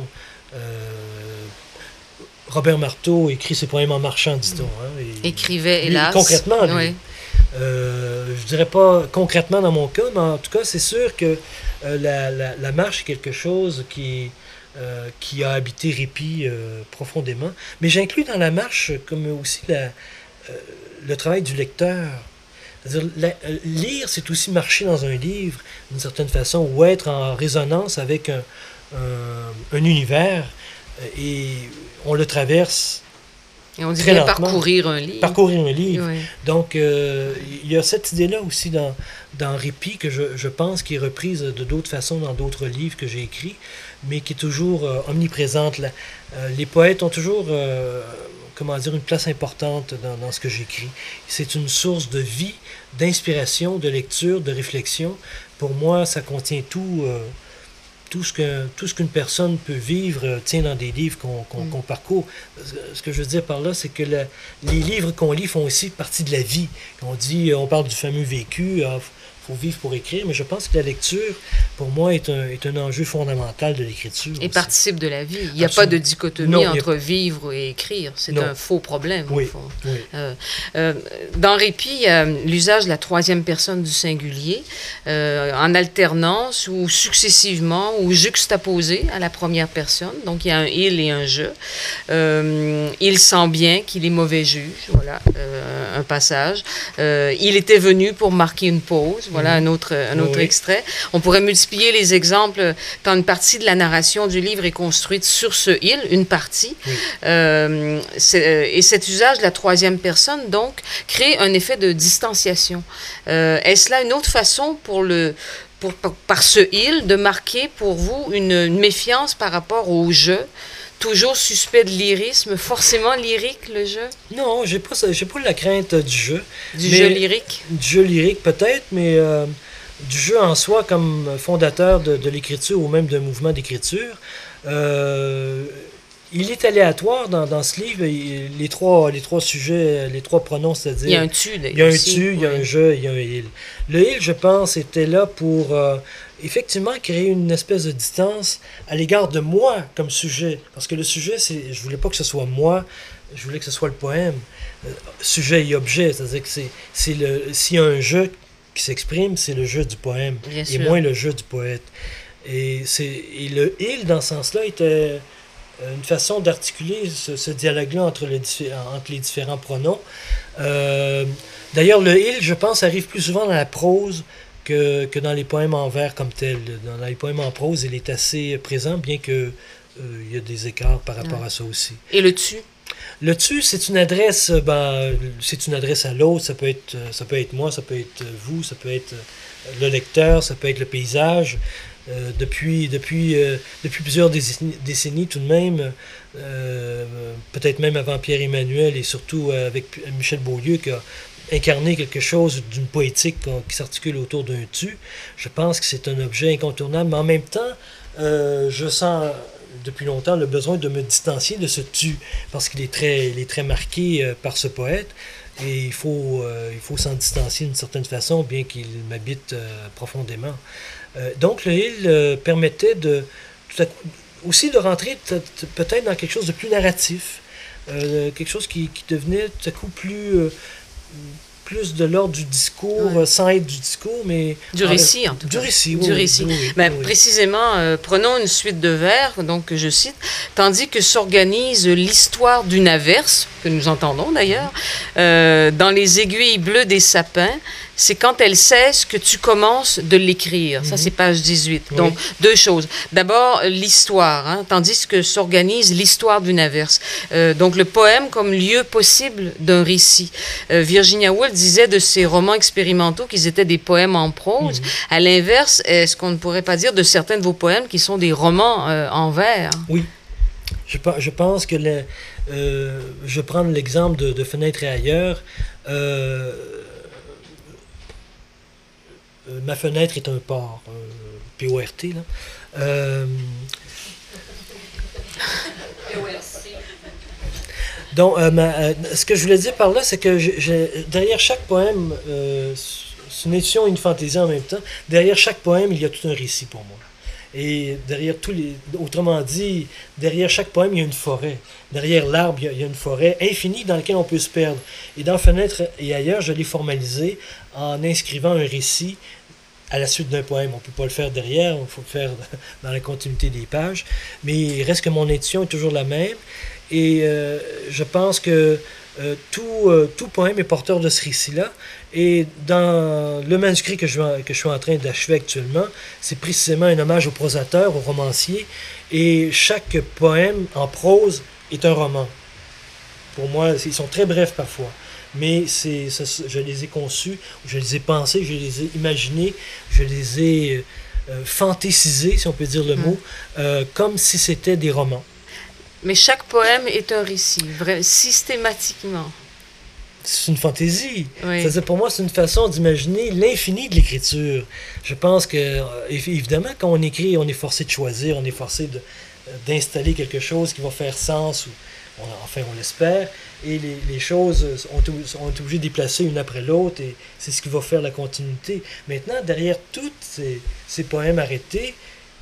Robert Marteau écrit ses poèmes en marchant, dit-on. Écrivait, hélas. Concrètement, lui. Oui. Je dirais pas concrètement dans mon cas, mais en tout cas, c'est sûr que la marche est quelque chose qui a habité Répit profondément. Mais j'inclus dans la marche comme aussi le travail du lecteur. C'est-à-dire, lire, c'est aussi marcher dans un livre, d'une certaine façon, ou être en résonance avec un univers, et on le traverse. Et on dirait parcourir un livre. Parcourir un livre. Oui. Donc, il y a cette idée-là aussi dans Répit que je pense qui est reprise de d'autres façons dans d'autres livres que j'ai écrits, mais qui est toujours omniprésente. Les poètes ont toujours une place importante dans ce que j'écris. C'est une source de vie, d'inspiration, de lecture, de réflexion. Pour moi, ça contient tout ce qu'une personne peut vivre tient dans des livres qu'on parcourt. Ce que je veux dire par là, c'est que les livres qu'on lit font aussi partie de la vie. On parle du fameux vécu, faut vivre pour écrire, mais je pense que la lecture, pour moi, est un enjeu fondamental de l'écriture. Et aussi participe de la vie. Il n'y a pas de dichotomie entre vivre et écrire. C'est un faux problème, au fond. Oui. Dans Répit, il y a l'usage de la troisième personne du singulier, en alternance ou successivement ou juxtaposé à la première personne. Donc, il y a un « il » et un « je ». Il sent bien qu'il est mauvais juge. Voilà, un passage. Il était venu pour marquer une pause. Voilà un autre extrait. On pourrait multiplier les exemples quand une partie de la narration du livre est construite sur ce il, une partie. Oui. Et cet usage de la troisième personne, donc, crée un effet de distanciation. Est-ce là une autre façon par ce il de marquer pour vous une méfiance par rapport au jeu? Toujours suspect de lyrisme, forcément lyrique le jeu? Non, j'ai pas la crainte du jeu. Du jeu lyrique? Du jeu lyrique peut-être, mais du jeu en soi comme fondateur de l'écriture ou même d'un mouvement d'écriture. Il est aléatoire dans ce livre. Les trois sujets, les trois pronoms, c'est-à-dire... Il y a un tu, d'ailleurs. Il y a un tu, il y a un je, il y a un il. Le il, je pense, était là pour effectivement créer une espèce de distance à l'égard de moi comme sujet. Parce que le sujet, je voulais pas que ce soit moi, je voulais que ce soit le poème. Sujet et objet, c'est-à-dire que s'il y a un je qui s'exprime, c'est le jeu du poème, Bien et sûr. moins le jeu du poète. Et le il, dans ce sens-là, était une façon d'articuler ce dialogue-là entre les différents pronoms. D'ailleurs, le il, je pense, arrive plus souvent dans la prose que dans les poèmes en vers comme tels. Dans les poèmes en prose, il est assez présent, bien que il y a des écarts par rapport à ça aussi. Et le tu? Le tu, c'est une adresse, c'est une adresse à l'autre. Ça peut être moi, ça peut être vous, ça peut être le lecteur, ça peut être le paysage. Depuis plusieurs décennies tout de même, peut-être même avant Pierre-Emmanuel et surtout avec Michel Beaulieu qui a incarné quelque chose d'une poétique qui s'articule autour d'un tu. Je pense que c'est un objet incontournable, mais en même temps, je sens depuis longtemps le besoin de me distancier de ce tu, parce qu'il est très marqué par ce poète, et il faut s'en distancier d'une certaine façon, bien qu'il m'habite profondément. Donc le il permettait tout à coup, aussi de rentrer peut-être dans quelque chose de plus narratif, quelque chose qui devenait tout à coup plus de l'ordre du discours, sans être du discours, mais... Du récit, en tout cas. Du récit, oui. Du récit. Oui, Ben, oui. précisément, prenons une suite de vers, donc que je cite, tandis que s'organise l'histoire d'une averse, que nous entendons d'ailleurs, dans les aiguilles bleues des sapins, c'est quand elle cesse que tu commences de l'écrire. Ça, c'est page 18. Oui. Donc, deux choses. D'abord, l'histoire, hein, tandis que s'organise l'histoire d'une averse. Donc, le poème comme lieu possible d'un récit. Virginia Woolf disait de ses romans expérimentaux qu'ils étaient des poèmes en prose. À l'inverse, est-ce qu'on ne pourrait pas dire de certains de vos poèmes qui sont des romans en vers? Oui. Je pense que je vais prendre l'exemple de Fenêtre et ailleurs. Ma fenêtre est un port, P-O-R-T, là. Donc, ce que je voulais dire par là, c'est que derrière chaque poème, c'est une édition et une fantaisie en même temps, derrière chaque poème, il y a tout un récit pour moi. Et derrière autrement dit, derrière chaque poème, il y a une forêt. Derrière l'arbre, il y a une forêt infinie dans laquelle on peut se perdre. Et dans Fenêtre et ailleurs, je l'ai formalisé en inscrivant un récit à la suite d'un poème. On ne peut pas le faire derrière, il faut le faire dans la continuité des pages. Mais il reste que mon édition est toujours la même. Et je pense que tout poème est porteur de ce récit-là. Et dans le manuscrit que je suis en train d'achever actuellement, c'est précisément un hommage au prosateur, au romancier. Et chaque poème en prose est un roman. Pour moi, ils sont très brefs parfois. Mais je les ai conçus, je les ai pensés, je les ai imaginés, je les ai fantaisisés, si on peut dire le mot, comme si c'était des romans. Mais chaque poème est un récit, systématiquement. C'est une fantaisie. Oui. C'est-à-dire, pour moi, c'est une façon d'imaginer l'infini de l'écriture. Je pense que, évidemment, quand on écrit, on est forcé de choisir, on est forcé d'installer quelque chose qui va faire sens, enfin, on l'espère, et les choses ont été obligées de déplacer une après l'autre, et c'est ce qui va faire la continuité. Maintenant, derrière tous ces poèmes arrêtés,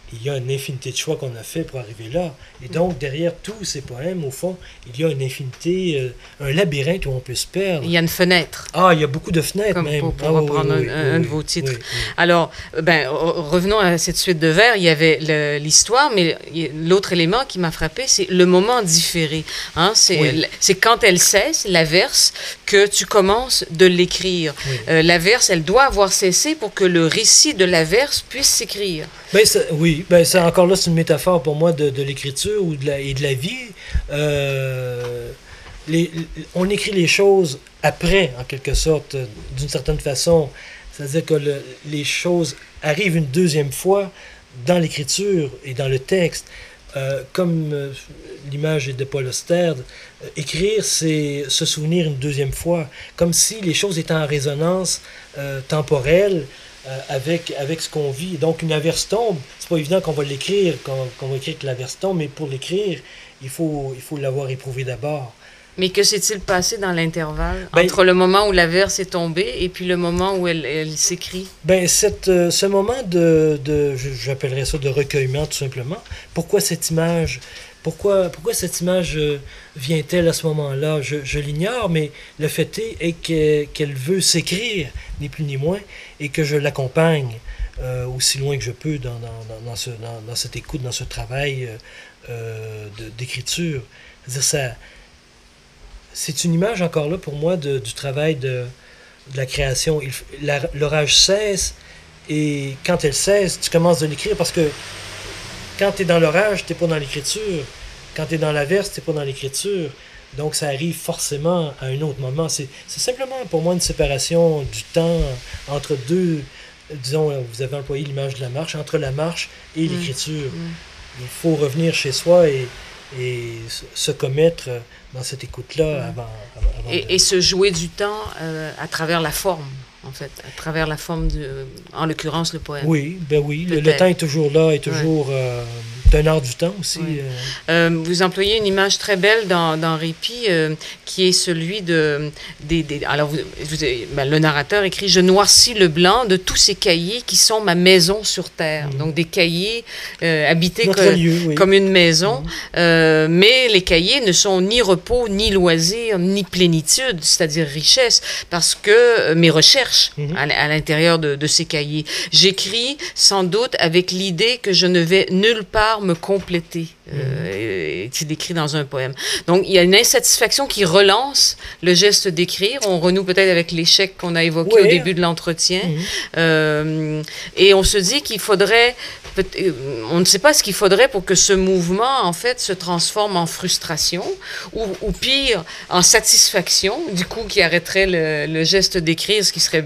il y a une infinité de choix qu'on a fait pour arriver là. Et donc, derrière tous ces poèmes, au fond, il y a une infinité, un labyrinthe où on peut se perdre. Il y a une fenêtre. Ah, il y a beaucoup de fenêtres, Comme même. pour reprendre un de vos titres. Alors, revenons à cette suite de vers. Il y avait l'histoire, mais l'autre élément qui m'a frappé, c'est le moment différé. Hein? C'est quand elle cesse, la verse, que tu commences de l'écrire. Oui. La verse, elle doit avoir cessé pour que le récit de la verse puisse s'écrire. Ça, encore là, c'est une métaphore pour moi de l'écriture et de la vie. On écrit les choses après, en quelque sorte, d'une certaine façon. C'est-à-dire que les choses arrivent une deuxième fois dans l'écriture et dans le texte. Comme l'image de Paul Auster, écrire, c'est se souvenir une deuxième fois, comme si les choses étaient en résonance temporelle avec ce qu'on vit. Donc, une averse tombe, c'est pas évident qu'on va l'écrire, qu'on va écrire que l'averse tombe, mais pour l'écrire, il faut l'avoir éprouvé d'abord. Mais que s'est-il passé dans l'intervalle entre le moment où la verse est tombée et puis le moment où elle s'écrit? Ce moment j'appellerais ça de recueillement, tout simplement. Pourquoi cette image? Pourquoi cette image vient-elle à ce moment-là? Je l'ignore, mais le fait est qu'elle veut s'écrire, ni plus ni moins, et que je l'accompagne aussi loin que je peux dans cette écoute, dans ce travail d'écriture. C'est-à-dire c'est une image encore là pour moi du travail de la création. L'orage cesse, et quand elle cesse, tu commences de l'écrire, parce que quand tu es dans l'orage, tu n'es pas dans l'écriture. Quand tu es dans la verse, tu n'es pas dans l'écriture. Donc ça arrive forcément à un autre moment. C'est simplement pour moi une séparation du temps entre deux, disons, vous avez employé l'image de la marche, entre la marche et l'écriture. Il faut revenir chez soi et se commettre dans cette écoute-là avant et se jouer du temps à travers la forme, en fait, à travers la forme, en l'occurrence, le poème. Oui, le temps est toujours là, est toujours un art du temps aussi. Oui. Vous employez une image très belle dans Répit, qui est celui alors, le narrateur écrit « Je noircis le blanc de tous ces cahiers qui sont ma maison sur terre ». Donc, des cahiers habités comme une maison, mais les cahiers ne sont ni repos, ni loisir, ni plénitude, c'est-à-dire richesse, parce que mes recherches à l'intérieur de ces cahiers. J'écris sans doute avec l'idée que je ne vais nulle part me compléter, est-il écrit dans un poème. Donc, il y a une insatisfaction qui relance le geste d'écrire. On renoue peut-être avec l'échec qu'on a évoqué au début de l'entretien. Et on se dit qu'il faudrait... On ne sait pas ce qu'il faudrait pour que ce mouvement, en fait, se transforme en frustration ou pire, en satisfaction, du coup, qui arrêterait le geste d'écrire, ce qui serait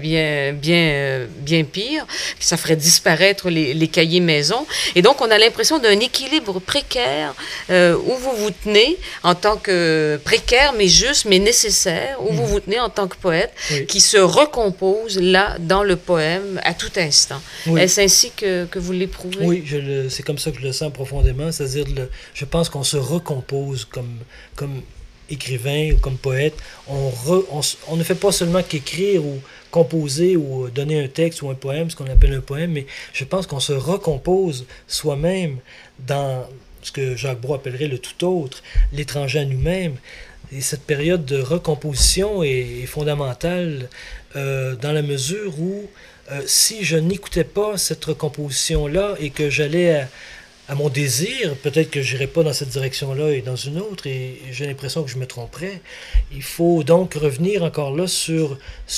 bien pire. Ça ferait disparaître les cahiers maison. Et donc, on a l'impression d'un équilibre précaire où vous vous tenez en tant que précaire, mais juste, mais nécessaire, où vous vous tenez en tant que poète, qui se recompose là, dans le poème, à tout instant. Est-ce ainsi que vous l'éprouvez? Oui, c'est comme ça que je le sens profondément. C'est-à-dire, je pense qu'on se recompose comme écrivain ou comme poète. On ne fait pas seulement qu'écrire ou composer ou donner un texte ou un poème, ce qu'on appelle un poème, mais je pense qu'on se recompose soi-même dans ce que Jacques Brault appellerait le tout autre, l'étranger à nous-mêmes. Et cette période de recomposition est fondamentale dans la mesure où si je n'écoutais pas cette recomposition-là et que j'allais à mon désir, peut-être que je n'irais pas dans cette direction-là et dans une autre, et j'ai l'impression que je me tromperais. Il faut donc revenir encore là sur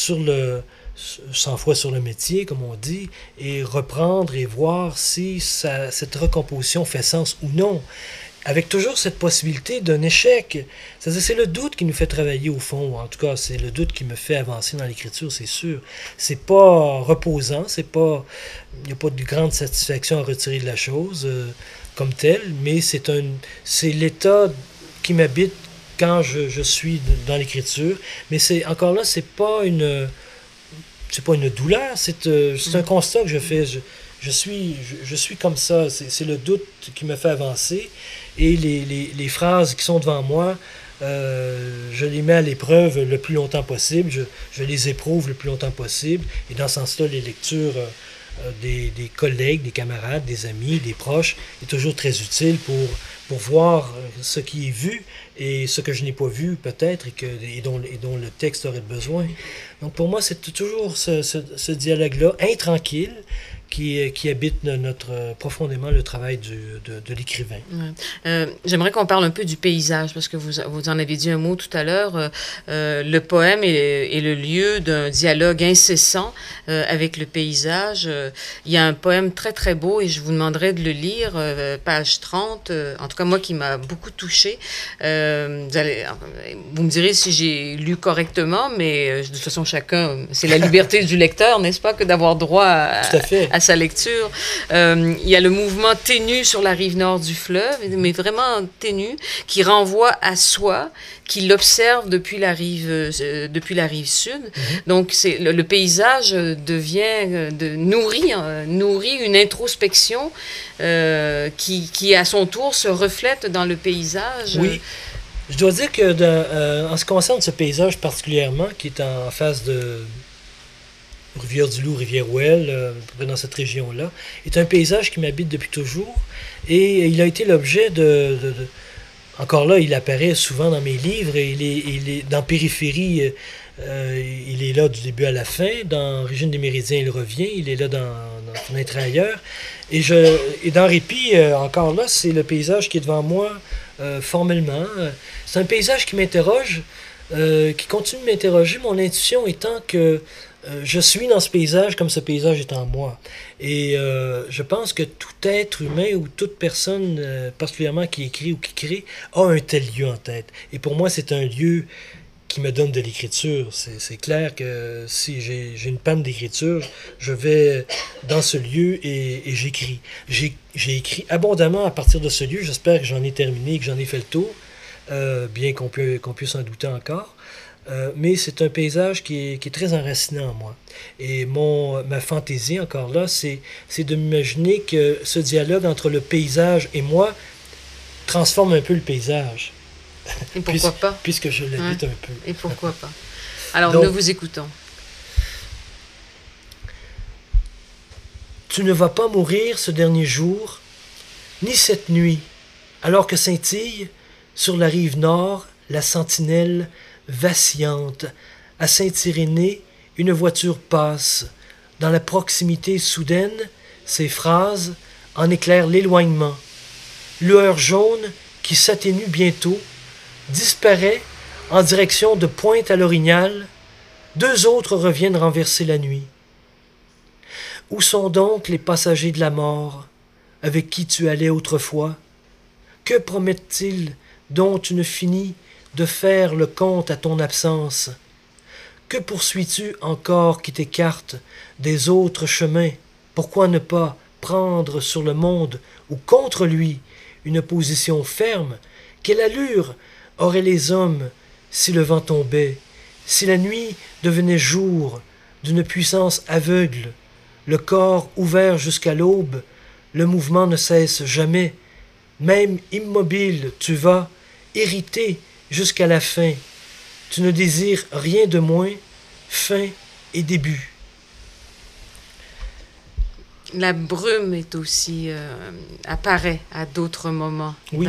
100 fois sur le métier, comme on dit, et reprendre et voir si cette recomposition fait sens ou non. Avec toujours cette possibilité d'un échec. C'est le doute qui nous fait travailler au fond. En tout cas, c'est le doute qui me fait avancer dans l'écriture, c'est sûr. C'est pas reposant, il n'y a pas de grande satisfaction à retirer de la chose comme telle, mais c'est l'état qui m'habite quand je suis dans l'écriture. Mais encore là, c'est pas une douleur, c'est un constat que je fais. Je suis comme ça, c'est le doute qui me fait avancer, et les phrases qui sont devant moi, je les mets à l'épreuve le plus longtemps possible, je les éprouve le plus longtemps possible, et dans ce sens-là, les lectures des collègues, des camarades, des amis, des proches est toujours très utile pour voir ce qui est vu et ce que je n'ai pas vu peut-être et dont le texte aurait besoin. Donc pour moi, c'est toujours ce dialogue-là, intranquille, qui habite profondément le travail de l'écrivain. Ouais. J'aimerais qu'on parle un peu du paysage, parce que vous en avez dit un mot tout à l'heure. Le poème est le lieu d'un dialogue incessant avec le paysage. Il y a un poème très, très beau, et je vous demanderai de le lire, page 30, en tout cas moi qui m'a beaucoup touchée. Vous me direz si j'ai lu correctement, mais de toute façon, chacun, c'est la liberté du lecteur, n'est-ce pas, que d'avoir droit à sa lecture. Il y a le mouvement ténu sur la rive nord du fleuve, mais vraiment ténu, qui renvoie à soi, qui l'observe depuis la rive sud. Donc le paysage nourrit une introspection qui à son tour se reflète dans le paysage. Oui. Je dois dire que en ce qui concerne ce paysage particulièrement, qui est en face de Rivière-du-Loup, Rivière-Ouelle, à peu près dans cette région-là, est un paysage qui m'habite depuis toujours. Et il a été l'objet encore là, il apparaît souvent dans mes livres, et il est dans Périphérie, il est là du début à la fin. Dans Origine des Méridiens, il revient. Il est là dans Fenêtre ailleurs. Et dans Répit, encore là, c'est le paysage qui est devant moi formellement. C'est un paysage qui m'interroge, qui continue de m'interroger, mon intuition étant que je suis dans ce paysage comme ce paysage est en moi. Et je pense que tout être humain ou toute personne, particulièrement qui écrit ou qui crée, a un tel lieu en tête. Et pour moi, c'est un lieu qui me donne de l'écriture. C'est clair que si j'ai une panne d'écriture, je vais dans ce lieu et j'écris. J'ai écrit abondamment à partir de ce lieu. J'espère que j'en ai terminé, que j'en ai fait le tour, bien qu'on puisse en douter encore. Mais c'est un paysage qui est très enraciné en moi. Et ma fantaisie, encore là, c'est de m'imaginer que ce dialogue entre le paysage et moi transforme un peu le paysage. Et pourquoi pas? Puisque je l'habite un peu. Et pourquoi pas? Alors, donc, nous vous écoutons. Tu ne vas pas mourir ce dernier jour, ni cette nuit, alors que scintille sur la rive nord la sentinelle vacillante. À Saint-Irénée, une voiture passe. Dans la proximité soudaine, ces phrases en éclairent l'éloignement. Lueur jaune qui s'atténue bientôt, disparaît en direction de Pointe à l'Orignal. Deux autres reviennent renverser la nuit. Où sont donc les passagers de la mort, avec qui tu allais autrefois? Que promettent-ils dont tu ne finis de faire le compte à ton absence? Que poursuis-tu encore qui t'écarte des autres chemins? Pourquoi ne pas prendre sur le monde ou contre lui une position ferme? Quelle allure auraient les hommes si le vent tombait, si la nuit devenait jour d'une puissance aveugle, le corps ouvert jusqu'à l'aube, le mouvement ne cesse jamais, même immobile tu vas, irrité jusqu'à la fin, tu ne désires rien de moins, fin et début. La brume est aussi apparaît à d'autres moments. Oui.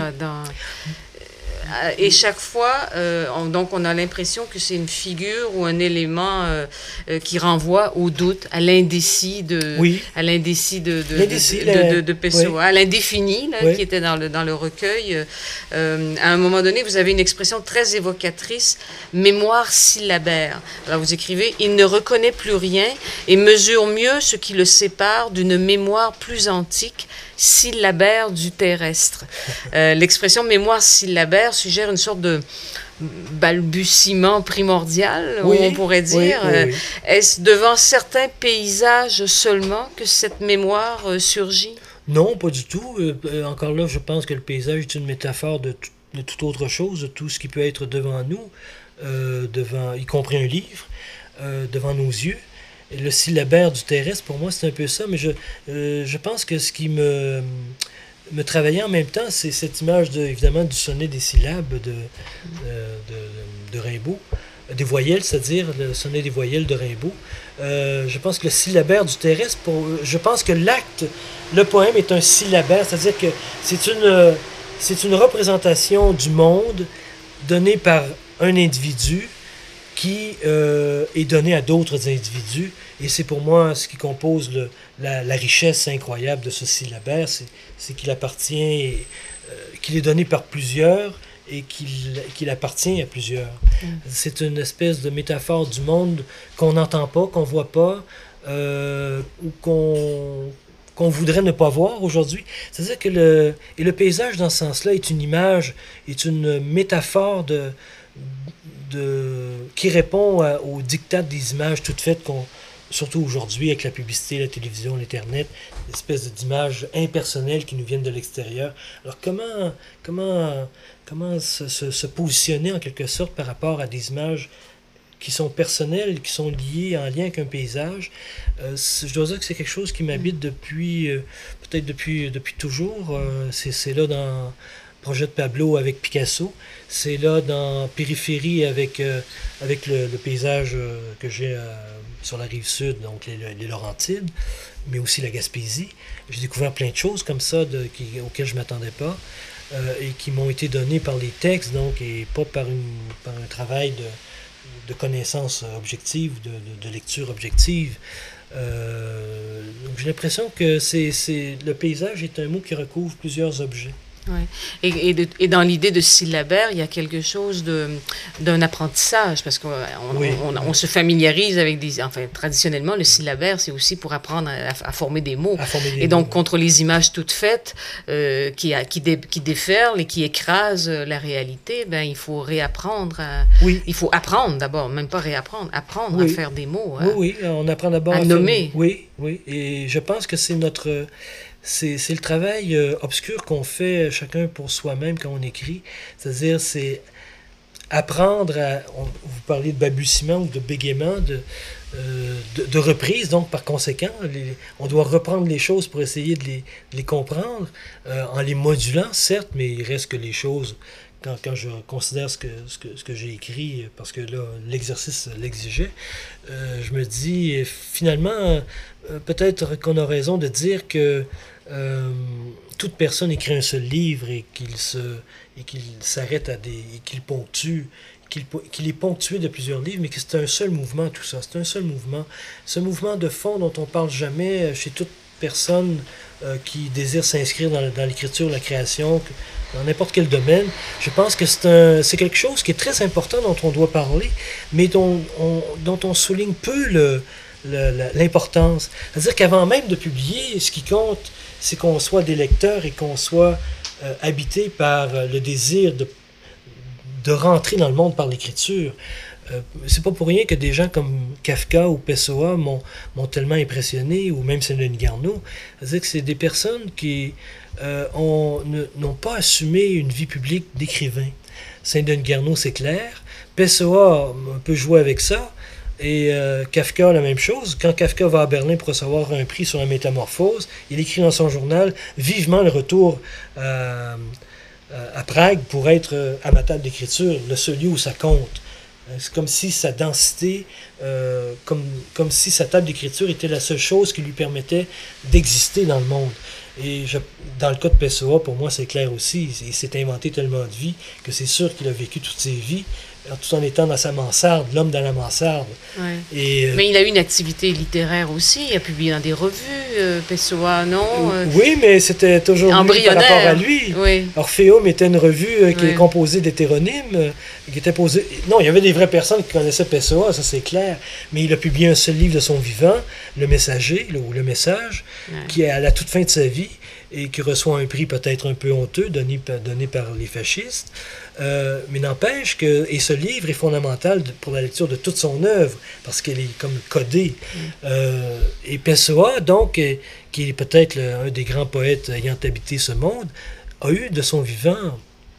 Et chaque fois, donc on a l'impression que c'est une figure ou un élément qui renvoie au doute, à l'indécis de Pessoa, oui. à l'indéfini oui. qui était dans le recueil. À un moment donné, vous avez une expression très évocatrice, mémoire syllabaire. Alors vous écrivez, il ne reconnaît plus rien et mesure mieux ce qui le sépare d'une mémoire plus antique, syllabaire du terrestre. L'expression mémoire syllabaire suggère une sorte de balbutiement primordial, oui, on pourrait dire. Oui. Est-ce devant certains paysages seulement que cette mémoire surgit? Non, pas du tout. Encore là, je pense que le paysage est une métaphore de toute autre chose, de tout ce qui peut être devant nous, y compris un livre, devant nos yeux. Le syllabaire du terrestre, pour moi, c'est un peu ça, mais je pense que ce qui me travaillait en même temps, c'est cette image, évidemment, du sonnet des syllabes de Rimbaud, des voyelles, c'est-à-dire le sonnet des voyelles de Rimbaud. Je pense que le syllabaire du terrestre, je pense que le poème est un syllabaire, c'est-à-dire que c'est une représentation du monde donnée par un individu qui est donné à d'autres individus. Et c'est pour moi ce qui compose la richesse incroyable de ce syllabaire, c'est qu'il appartient, qu'il est donné par plusieurs et qu'il appartient à plusieurs. C'est une espèce de métaphore du monde qu'on n'entend pas, qu'on ne voit pas, ou qu'on voudrait ne pas voir aujourd'hui. C'est-à-dire que le paysage, dans ce sens-là, est une image, est une métaphore qui répond aux diktats des images toutes faites, surtout aujourd'hui avec la publicité, la télévision, l'Internet, une espèce d'images impersonnelles qui nous viennent de l'extérieur. Alors comment se positionner en quelque sorte par rapport à des images qui sont personnelles, qui sont liées en lien avec un paysage. Je dois dire que c'est quelque chose qui m'habite peut-être depuis toujours. C'est là dans Projet de Pablo avec Picasso. C'est là dans Périphérie avec le paysage que j'ai sur la rive sud, donc les Laurentides, mais aussi la Gaspésie. J'ai découvert plein de choses comme ça auxquelles je ne m'attendais pas et qui m'ont été données par les textes, donc, et pas par un travail de connaissance objective, de lecture objective. Donc j'ai l'impression que le paysage est un mot qui recouvre plusieurs objets. Ouais. Et dans l'idée de syllabaire, il y a quelque chose d'un apprentissage, parce qu'on on se familiarise avec traditionnellement, le syllabaire, c'est aussi pour apprendre à former des mots. Et donc, contre les images toutes faites, qui déferlent et qui écrasent la réalité, ben, il faut réapprendre il faut apprendre d'abord, même pas réapprendre, apprendre à faire des mots. On apprend d'abord à nommer. Oui. Et je pense que c'est le travail obscur qu'on fait chacun pour soi-même quand on écrit. C'est-à-dire, c'est apprendre vous parlez de balbutiement ou de bégaiement, de reprise, donc par conséquent, on doit reprendre les choses pour essayer de les comprendre, en les modulant, certes, mais il reste que les choses, quand je considère ce que j'ai écrit, parce que là, l'exercice l'exigeait, je me dis, finalement, peut-être qu'on a raison de dire que toute personne écrit un seul livre et qu'il s'arrête et qu'il ponctue, qu'il est ponctué de plusieurs livres, mais que c'est un seul mouvement, tout ça. C'est un seul mouvement. Ce mouvement de fond dont on ne parle jamais chez toute personne qui désire s'inscrire dans l'écriture, la création, dans n'importe quel domaine, je pense que c'est quelque chose qui est très important, dont on doit parler, mais dont on souligne peu l'importance. C'est-à-dire qu'avant même de publier, ce qui compte, c'est qu'on soit des lecteurs et qu'on soit habité par le désir de rentrer dans le monde par l'écriture. C'est pas pour rien que des gens comme Kafka ou Pessoa m'ont tellement impressionné, ou même Saint-Denis Garneau. C'est-à-dire que c'est des personnes qui n'ont pas assumé une vie publique d'écrivain. Saint-Denis Garneau, c'est clair. Pessoa peut jouer avec ça. Et Kafka, la même chose. Quand Kafka va à Berlin pour recevoir un prix sur la métamorphose, il écrit dans son journal vivement le retour à Prague pour être à ma table d'écriture, le seul lieu où ça compte. C'est comme si sa densité, comme si sa table d'écriture était la seule chose qui lui permettait d'exister dans le monde. Et dans le cas de Pessoa, pour moi, c'est clair aussi. Il s'est inventé tellement de vie que c'est sûr qu'il a vécu toutes ses vies, tout en étant dans sa mansarde, l'homme dans la mansarde. Ouais. Mais il a eu une activité littéraire aussi. Il a publié dans des revues, Pessoa, non? Oui, mais c'était toujours par rapport à lui. Oui. Orpheum était une revue qui est composée d'hétéronymes. Non, il y avait des vraies personnes qui connaissaient Pessoa, ça c'est clair. Mais il a publié un seul livre de son vivant, Le Messager, ou Le Message, qui est à la toute fin de sa vie et qui reçoit un prix peut-être un peu honteux donné par les fascistes. Mais n'empêche que, et ce livre est fondamental pour la lecture de toute son œuvre, parce qu'elle est comme codée. Et Pessoa, donc, qui est peut-être un des grands poètes ayant habité ce monde, a eu de son vivant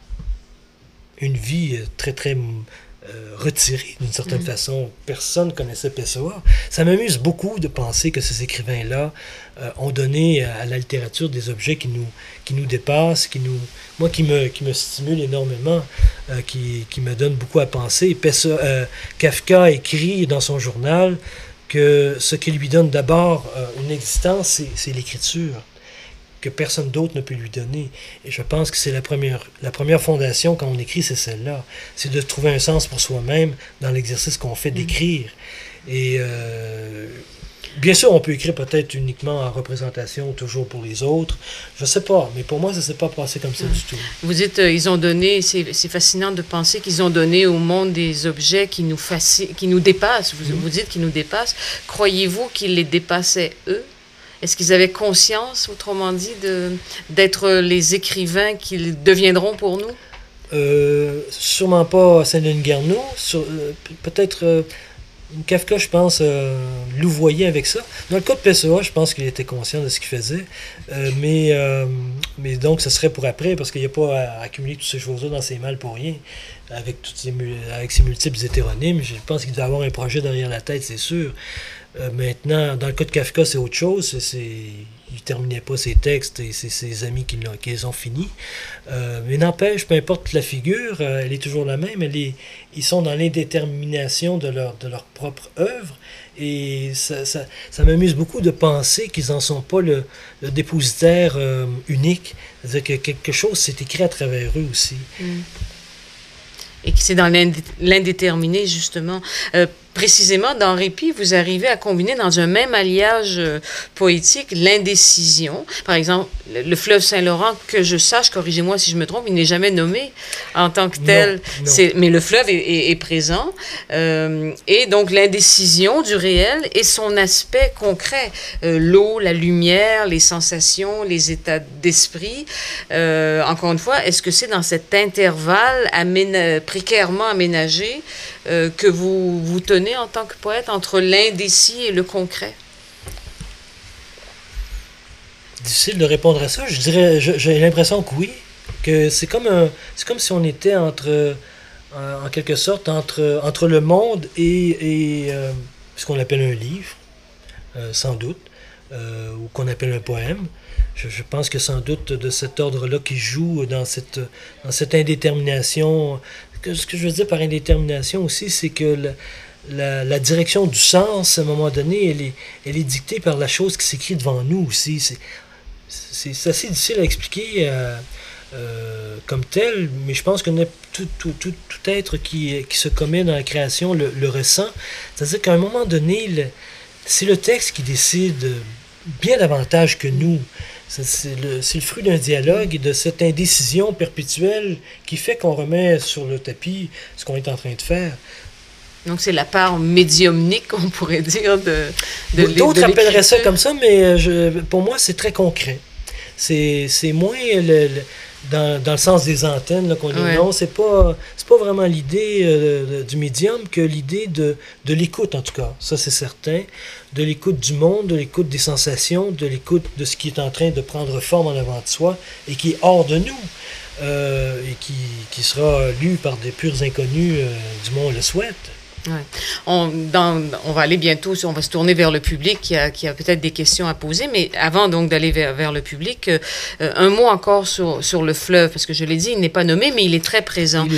une vie très, très retirée d'une certaine façon. Personne ne connaissait Pessoa. Ça m'amuse beaucoup de penser que ces écrivains-là ont donné à la littérature des objets qui nous dépassent, qui me stimulent énormément, qui me donnent beaucoup à penser. Kafka écrit dans son journal que ce qui lui donne d'abord une existence, c'est l'écriture, que personne d'autre ne peut lui donner. Et je pense que c'est la première fondation quand on écrit, c'est celle-là. C'est de trouver un sens pour soi-même dans l'exercice qu'on fait d'écrire. Et bien sûr, on peut écrire peut-être uniquement en représentation, toujours pour les autres. Je ne sais pas, mais pour moi, ça ne s'est pas passé comme ça du tout. Vous dites, ils ont donné, c'est fascinant de penser qu'ils ont donné au monde des objets qui nous dépassent. Vous dites qu'ils nous dépassent. Croyez-vous qu'ils les dépassaient eux? Est-ce qu'ils avaient conscience, autrement dit, d'être les écrivains qu'ils deviendront pour nous? Sûrement pas Saint-Denis Garneau. Peut-être Kafka, je pense, louvoyait avec ça. Dans le cas de Pessoa, je pense qu'il était conscient de ce qu'il faisait. Mais donc, ce serait pour après, parce qu'il n'y a pas à accumuler toutes ces choses-là dans ses malles pour rien. Avec ses multiples hétéronymes, je pense qu'il doit avoir un projet derrière la tête, c'est sûr. Maintenant, dans le cas de Kafka, c'est autre chose. Il ne terminait pas ses textes et c'est ses amis qui les ont finis. Mais n'empêche, peu importe la figure, elle est toujours la même. Ils sont dans l'indétermination de leur propre œuvre. Et ça m'amuse beaucoup de penser qu'ils n'en sont pas le dépositaire unique. C'est-à-dire que quelque chose s'est écrit à travers eux aussi. Et que c'est dans l'indéterminé, justement. Précisément, dans Répit, vous arrivez à combiner dans un même alliage poétique l'indécision. Par exemple, le fleuve Saint-Laurent, que je sache, corrigez-moi si je me trompe, il n'est jamais nommé en tant que tel. Non. Mais le fleuve est présent. Et donc, l'indécision du réel et son aspect concret. L'eau, la lumière, les sensations, les états d'esprit. Encore une fois, est-ce que c'est dans cet intervalle précairement aménagé que vous tenez en tant que poète entre l'indécis et le concret? Difficile de répondre à ça. Je dirais, j'ai l'impression que oui, que c'est comme si on était en quelque sorte entre le monde et ce qu'on appelle un livre, sans doute, ou qu'on appelle un poème. Je pense que sans doute de cet ordre-là qui joue dans cette indétermination. Ce que je veux dire par indétermination aussi, c'est que la direction du sens, à un moment donné, elle est dictée par la chose qui s'écrit devant nous aussi. C'est assez difficile à expliquer comme tel, mais je pense que tout être qui se commet dans la création le ressent. C'est-à-dire qu'à un moment donné, c'est le texte qui décide bien davantage que nous. C'est le fruit d'un dialogue et de cette indécision perpétuelle qui fait qu'on remet sur le tapis ce qu'on est en train de faire. Donc, c'est la part médiumnique, on pourrait dire, de D'autres appelleraient ça comme ça, mais pour moi, c'est très concret. C'est moins dans le sens des antennes qu'on dit non, c'est pas vraiment l'idée du médium que l'idée de l'écoute, en tout cas. Ça, c'est certain. De l'écoute du monde, de l'écoute des sensations, de l'écoute de ce qui est en train de prendre forme en avant de soi et qui est hors de nous et qui sera lu par des purs inconnus du moins on le souhaite. Ouais. On va aller bientôt, on va se tourner vers le public qui a peut-être des questions à poser, mais avant donc d'aller vers le public, un mot encore sur le fleuve, parce que je l'ai dit, il n'est pas nommé, mais il est très présent.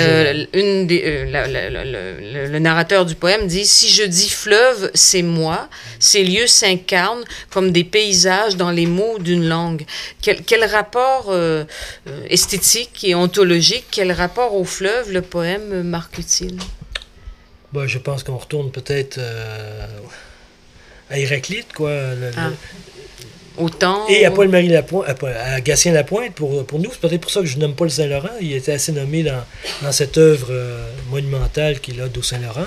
Le narrateur du poème dit « Si je dis fleuve, c'est moi, ces lieux s'incarnent comme des paysages dans les mots d'une langue. » Quel rapport esthétique et ontologique, quel rapport au fleuve le poème marque-t-il? Ben, je pense qu'on retourne peut-être à Héraclite, quoi. Au temps. Et à Paul-Marie Lapointe, à Gatien Lapointe, pour nous. C'est peut-être pour ça que je nomme Paul Saint-Laurent. Il était assez nommé dans cette œuvre monumentale qu'il a d'Au Saint-Laurent.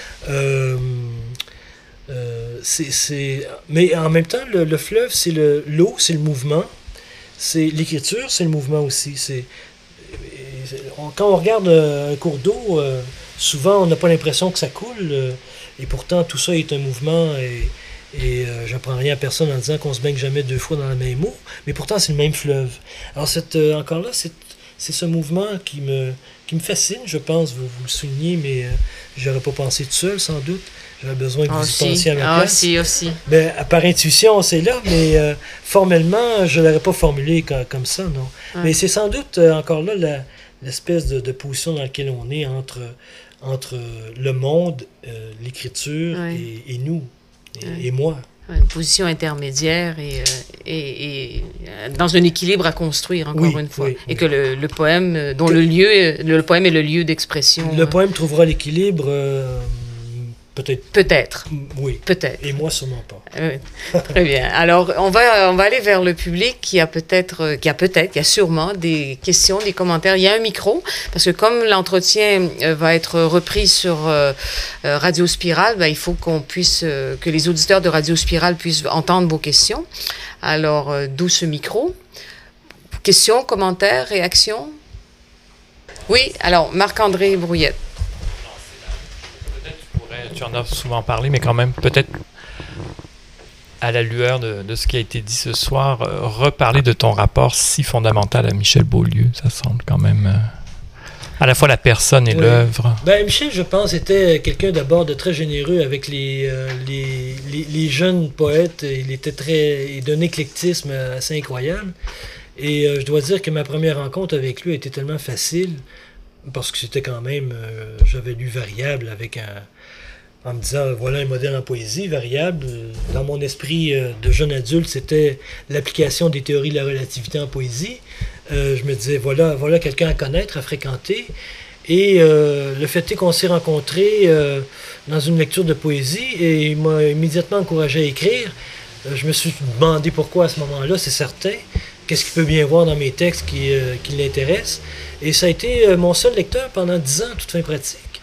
Mais en même temps, le fleuve, c'est l'eau, c'est le mouvement. C'est l'écriture, c'est le mouvement aussi. Quand on regarde un cours d'eau, souvent on n'a pas l'impression que ça coule, et pourtant tout ça est un mouvement, et j'apprends rien à personne en disant qu'on se baigne jamais deux fois dans la même eau, mais pourtant c'est le même fleuve. Alors encore là, c'est ce mouvement qui me fascine, je pense, vous le soulignez, mais j'aurais pas pensé tout seul, sans doute. J'avais besoin que vous y pensiez à ma place. Aussi. Ben, par intuition, c'est là, mais formellement, je ne l'aurais pas formulé comme ça, non. Mais c'est sans doute, encore là, l'espèce de position dans laquelle on est entre le monde, l'écriture et nous. et moi. Une position intermédiaire et dans un équilibre à construire, encore une fois. Et que le poème, dont le poème est le lieu d'expression. Le poème trouvera l'équilibre, peut-être. Peut-être. Oui. Peut-être. Et moi, sûrement pas. Très bien. Alors, on va aller vers le public qui a sûrement des questions, des commentaires. Il y a un micro, parce que comme l'entretien va être repris sur Radio Spirale, il faut que les auditeurs de Radio Spirale puissent entendre vos questions. Alors, d'où ce micro? Questions, commentaires, réactions? Oui, alors, Marc-André Brouillette. Tu en as souvent parlé, mais quand même, peut-être à la lueur de ce qui a été dit ce soir, reparler de ton rapport si fondamental à Michel Beaulieu. Ça semble quand même à la fois la personne et l'œuvre. Michel, je pense, était quelqu'un d'abord de très généreux avec les jeunes poètes. Il d'un éclectisme assez incroyable. Et je dois dire que ma première rencontre avec lui a été tellement facile, parce que c'était quand même... j'avais lu Variable en me disant, voilà un modèle en poésie, Variable. Dans mon esprit de jeune adulte, c'était l'application des théories de la relativité en poésie. Je me disais, voilà quelqu'un à connaître, à fréquenter. Et le fait est qu'on s'est rencontrés dans une lecture de poésie et il m'a immédiatement encouragé à écrire. Je me suis demandé pourquoi à ce moment-là, c'est certain. Qu'est-ce qu'il peut bien voir dans mes textes qui l'intéresse. Et ça a été mon seul lecteur pendant 10 ans, toute fin pratique.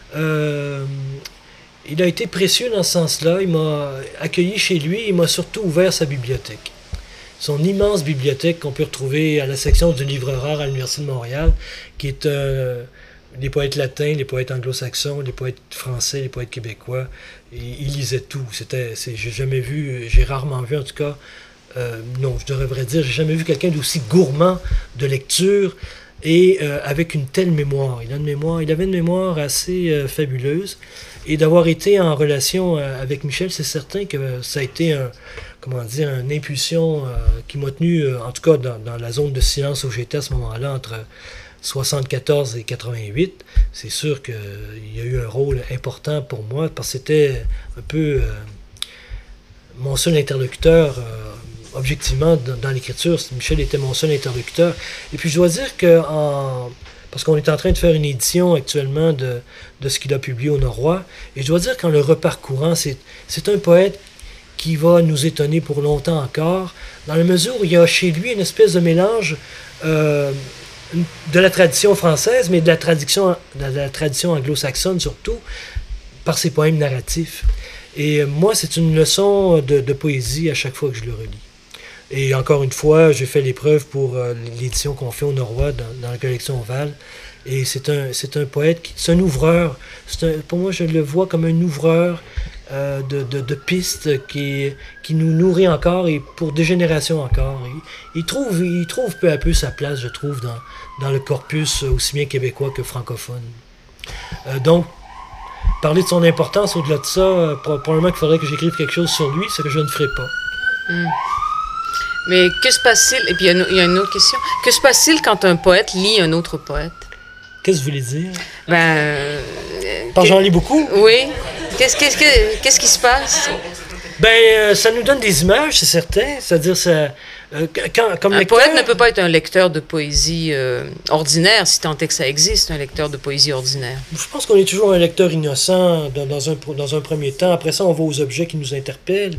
Il a été précieux dans ce sens-là. Il m'a accueilli chez lui. Il m'a surtout ouvert sa bibliothèque. Son immense bibliothèque qu'on peut retrouver à la section du livre rare à l'Université de Montréal, qui est les poètes latins, les poètes anglo-saxons, les poètes français, les poètes québécois. Et il lisait tout. J'ai rarement vu en tout cas, non, je devrais dire, j'ai jamais vu quelqu'un d'aussi gourmand de lecture et avec une telle mémoire. Il avait une mémoire assez fabuleuse. Et d'avoir été en relation avec Michel, c'est certain que ça a été une impulsion qui m'a tenu, en tout cas dans la zone de silence où j'étais à ce moment-là, entre 74 et 88. C'est sûr qu'il y a eu un rôle important pour moi, parce que c'était un peu mon seul interlocuteur, objectivement, dans l'écriture. Michel était mon seul interlocuteur. Et puis je dois dire que parce qu'on est en train de faire une édition actuellement de ce qu'il a publié au Norrois. Et je dois dire qu'en le reparcourant, c'est un poète qui va nous étonner pour longtemps encore, dans la mesure où il y a chez lui une espèce de mélange de la tradition française, mais de la tradition anglo-saxonne surtout, par ses poèmes narratifs. Et moi, c'est une leçon de poésie à chaque fois que je le relis. Et encore une fois, j'ai fait l'épreuve pour l'édition qu'on fait au Norrois dans la collection Val. Et c'est un poète, c'est un ouvreur. Pour moi, je le vois comme un ouvreur de pistes qui nous nourrit encore et pour des générations encore. Il trouve peu à peu sa place, je trouve, dans le corpus aussi bien québécois que francophone. Donc, parler de son importance au-delà de ça, probablement qu'il faudrait que j'écrive quelque chose sur lui, ce que je ne ferai pas. Mais que se passe-t-il? Et puis il y a une autre question. Que se passe-t-il quand un poète lit un autre poète? Qu'est-ce que vous voulez dire? J'en lis beaucoup? Oui. Qu'est-ce qui se passe? Ça nous donne des images, c'est certain. C'est-à-dire, comme un poète ne peut pas être un lecteur de poésie ordinaire, si tant est que ça existe, un lecteur de poésie ordinaire. Je pense qu'on est toujours un lecteur innocent dans un premier temps. Après ça, on va aux objets qui nous interpellent.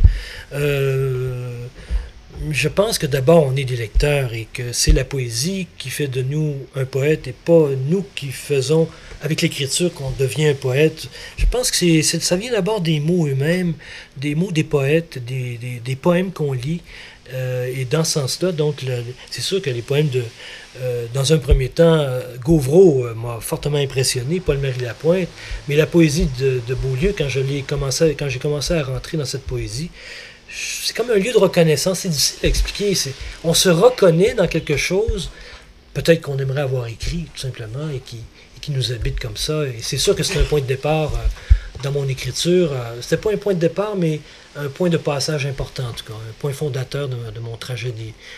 Je pense que d'abord, on est des lecteurs et que c'est la poésie qui fait de nous un poète et pas nous qui faisons, avec l'écriture, qu'on devient un poète. Je pense que ça vient d'abord des mots eux-mêmes, des mots des poètes, des poèmes qu'on lit. Et dans ce sens-là, donc, c'est sûr que les poèmes dans un premier temps, Gauvreau m'a fortement impressionné, Paul-Marie Lapointe, mais la poésie de Beaulieu, quand j'ai commencé à rentrer dans cette poésie, c'est comme un lieu de reconnaissance. C'est difficile à expliquer. On se reconnaît dans quelque chose, peut-être qu'on aimerait avoir écrit, tout simplement, et qui nous habite comme ça. Et c'est sûr que c'est un point de départ dans mon écriture. C'était pas un point de départ, mais un point de passage important, en tout cas. Un point fondateur de mon trajet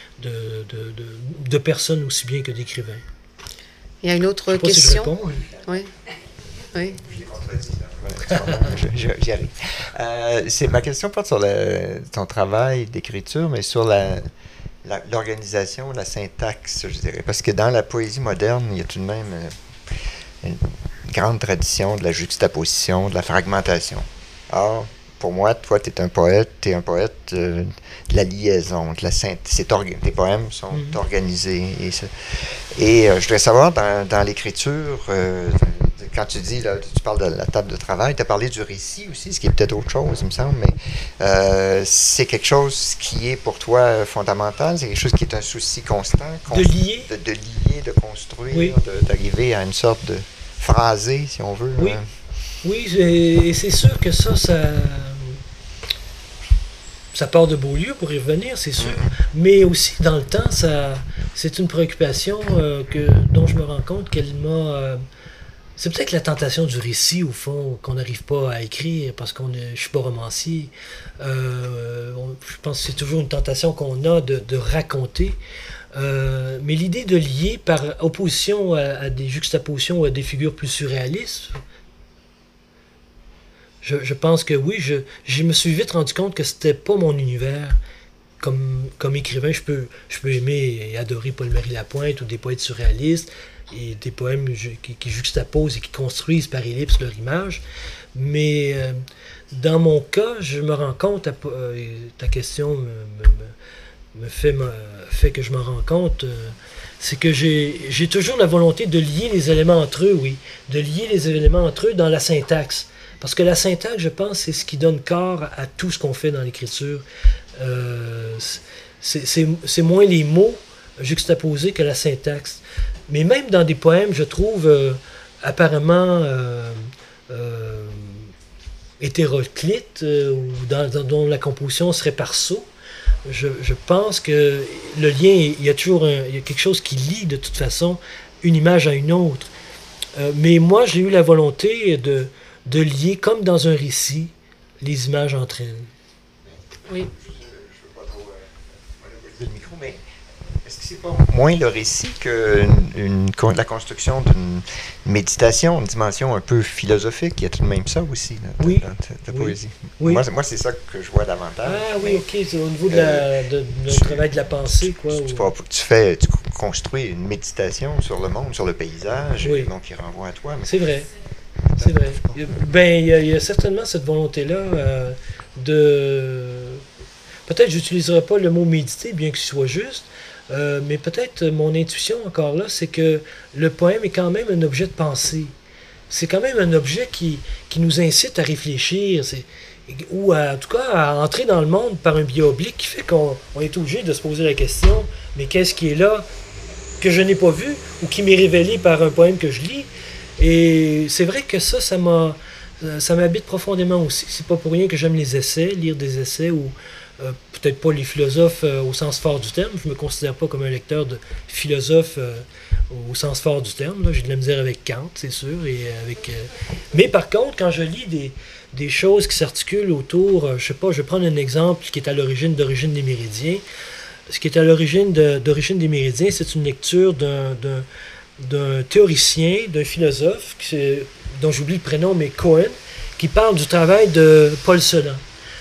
de personne aussi bien que d'écrivain. Il y a une autre question? Si je réponds, oui. Oui. J'y arrive. Ma question porte sur ton travail d'écriture, mais sur l'organisation, la syntaxe, je dirais. Parce que dans la poésie moderne, il y a tout de même une grande tradition de la juxtaposition, de la fragmentation. Or, pour moi, toi, tu es un poète de la liaison, de la synthèse. Tes poèmes sont organisés. Et je voudrais savoir, dans l'écriture, quand tu dis, là, tu parles de la table de travail, tu as parlé du récit aussi, ce qui est peut-être autre chose, il me semble, mais c'est quelque chose qui est pour toi fondamental, c'est quelque chose qui est un souci constant. De lier. De lier, de construire, d'arriver à une sorte de phrasé, si on veut. Oui. Oui, et c'est sûr que ça part de Beaulieu pour y revenir, c'est sûr. Mais aussi, dans le temps, c'est une préoccupation dont je me rends compte qu'elle m'a... c'est peut-être la tentation du récit, au fond, qu'on n'arrive pas à écrire parce que je ne suis pas romancier. Je pense que c'est toujours une tentation qu'on a de raconter. Mais l'idée de lier par opposition à des juxtapositions ou à des figures plus surréalistes... Je pense que oui, je me suis vite rendu compte que c'était pas mon univers. Comme écrivain, je peux aimer et adorer Paul-Marie Lapointe ou des poètes surréalistes et des poèmes qui juxtaposent et qui construisent par ellipse leur image. Mais dans mon cas, je me rends compte, ta question me fait que je m'en rends compte, c'est que j'ai toujours la volonté de lier les éléments entre eux, oui, de lier les éléments entre eux dans la syntaxe. Parce que la syntaxe, je pense, c'est ce qui donne corps à tout ce qu'on fait dans l'écriture. C'est moins les mots juxtaposés que la syntaxe. Mais même dans des poèmes, je trouve apparemment hétéroclites, ou dont la composition serait par saut, je pense que le lien, il y a quelque chose qui lie de toute façon une image à une autre. Mais moi, j'ai eu la volonté de lier, comme dans un récit, les images entre elles. Oui. Je ne veux pas trop monopoliser le micro, mais est-ce que c'est pas moins le récit que la construction d'une méditation, une dimension un peu philosophique? Il y a tout de même ça aussi dans ta poésie. Oui. Moi, c'est ça que je vois davantage. Ah oui, ok, c'est au niveau du travail de la pensée, quoi. Tu construis une méditation sur le monde, sur le paysage, et donc qui renvoie à toi. Mais... C'est vrai. C'est vrai. Ben, il y a certainement cette volonté-là de... Peut-être j'utiliserai pas le mot méditer, bien que ce soit juste, mais peut-être mon intuition encore là, c'est que le poème est quand même un objet de pensée. C'est quand même un objet qui nous incite à réfléchir, ou en tout cas à entrer dans le monde par un biais oblique qui fait qu'on est obligé de se poser la question, mais qu'est-ce qui est là que je n'ai pas vu ou qui m'est révélé par un poème que je lis? Et c'est vrai que ça m'habite profondément aussi. C'est pas pour rien que j'aime les essais, lire des essais, ou peut-être pas les philosophes au sens fort du terme. Je me considère pas comme un lecteur de philosophe au sens fort du terme. Là. J'ai de la misère avec Kant, c'est sûr. Mais par contre, quand je lis des choses qui s'articulent autour, je sais pas, je vais prendre un exemple qui est à l'origine d'Origine des Méridiens. Ce qui est à l'origine d'Origine des Méridiens, c'est une lecture d'un théoricien, d'un philosophe, dont j'oublie le prénom, mais Cohen, qui parle du travail de Paul Celan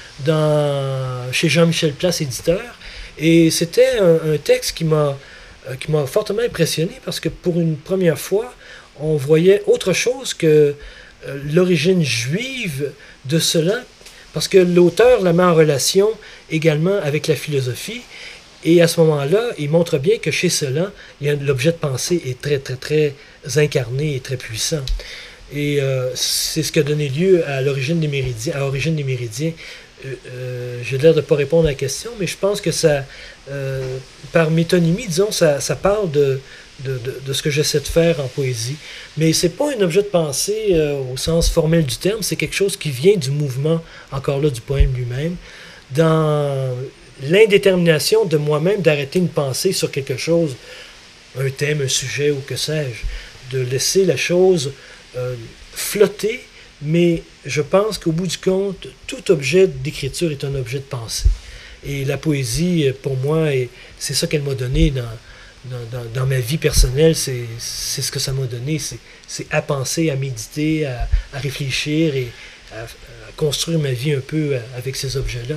chez Jean-Michel Place, éditeur. Et c'était un texte qui m'a fortement impressionné parce que pour une première fois, on voyait autre chose que l'origine juive de Celan, parce que l'auteur la met en relation également avec la philosophie. Et à ce moment-là, il montre bien que chez Celan, l'objet de pensée est très, très, très incarné et très puissant. Et c'est ce qui a donné lieu à l'origine des Méridiens, à Origine des Méridiens. J'ai l'air de ne pas répondre à la question, mais je pense que ça, par métonymie, disons, ça parle de ce que j'essaie de faire en poésie. Mais c'est pas un objet de pensée au sens formel du terme, c'est quelque chose qui vient du mouvement, encore là, du poème lui-même, dans l'indétermination de moi-même d'arrêter une pensée sur quelque chose, un thème, un sujet ou que sais-je, de laisser la chose flotter, mais je pense qu'au bout du compte, tout objet d'écriture est un objet de pensée. Et la poésie, pour moi, c'est ça qu'elle m'a donné dans ma vie personnelle, c'est ce que ça m'a donné. C'est à penser, à méditer, à réfléchir et à construire ma vie un peu avec ces objets-là.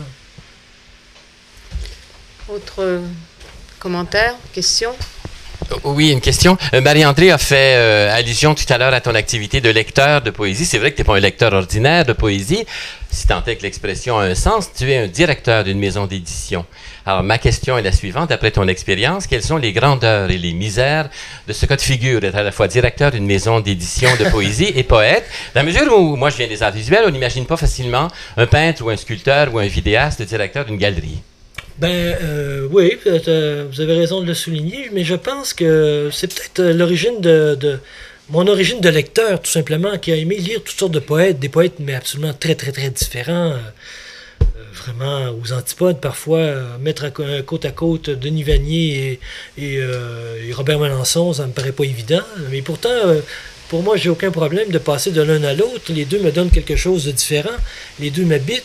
Autre commentaire, question? Oui, une question. Marie-André a fait allusion tout à l'heure à ton activité de lecteur de poésie. C'est vrai que tu n'es pas un lecteur ordinaire de poésie. Si tant est que l'expression a un sens, tu es un directeur d'une maison d'édition. Alors, ma question est la suivante. D'après ton expérience, quelles sont les grandeurs et les misères de ce cas de figure d'être à la fois directeur d'une maison d'édition de poésie et poète? Dans la mesure où, moi, je viens des arts visuels, on n'imagine pas facilement un peintre ou un sculpteur ou un vidéaste directeur d'une galerie. Oui, vous avez raison de le souligner, mais je pense que c'est peut-être l'origine mon origine de lecteur, tout simplement, qui a aimé lire toutes sortes de poètes, des poètes, mais absolument très, très, très différents, vraiment aux antipodes, parfois, mettre côte à côte Denis Vanier et Robert Melançon, ça me paraît pas évident, mais pourtant, pour moi, j'ai aucun problème de passer de l'un à l'autre, les deux me donnent quelque chose de différent, les deux m'habitent.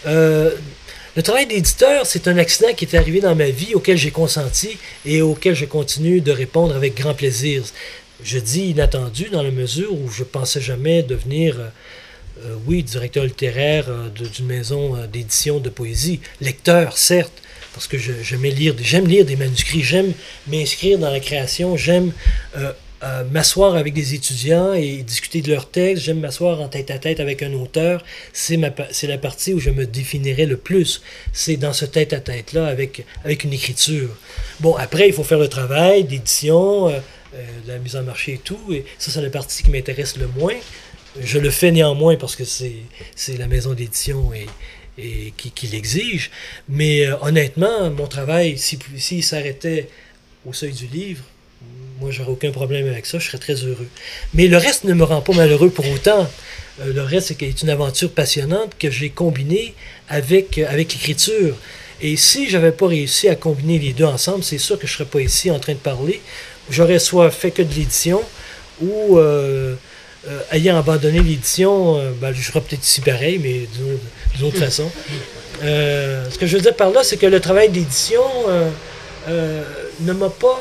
Le travail d'éditeur, c'est un accident qui est arrivé dans ma vie, auquel j'ai consenti et auquel je continue de répondre avec grand plaisir. Je dis inattendu dans la mesure où je ne pensais jamais devenir, directeur littéraire d'une maison d'édition de poésie. Lecteur, certes, parce que j'aime lire des manuscrits, j'aime m'inscrire dans la création, j'aime m'asseoir avec des étudiants et discuter de leurs textes, j'aime m'asseoir en tête-à-tête avec un auteur, c'est la partie où je me définirais le plus, c'est dans ce tête-à-tête-là avec une écriture. Bon, après, il faut faire le travail d'édition, de la mise en marché et tout, et ça, c'est la partie qui m'intéresse le moins. Je le fais néanmoins parce que c'est la maison d'édition et qui l'exige, mais honnêtement, mon travail, s'il s'arrêtait au seuil du livre, moi, j'aurais aucun problème avec ça, je serais très heureux. Mais le reste ne me rend pas malheureux pour autant. Le reste, c'est une aventure passionnante que j'ai combinée avec l'écriture. Et si je n'avais pas réussi à combiner les deux ensemble, c'est sûr que je ne serais pas ici en train de parler. J'aurais soit fait que de l'édition, ou ayant abandonné l'édition, je serais peut-être ici pareil, mais d'une autre façon. Ce que je veux dire par là, c'est que le travail d'édition ne m'a pas...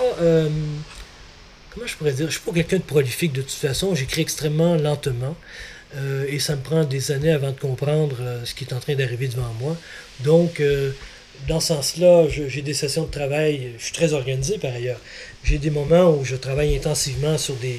comment je pourrais dire? Je ne suis pas quelqu'un de prolifique de toute façon, j'écris extrêmement lentement et ça me prend des années avant de comprendre ce qui est en train d'arriver devant moi. Donc, dans ce sens-là, j'ai des sessions de travail, je suis très organisé par ailleurs. J'ai des moments où je travaille intensivement sur des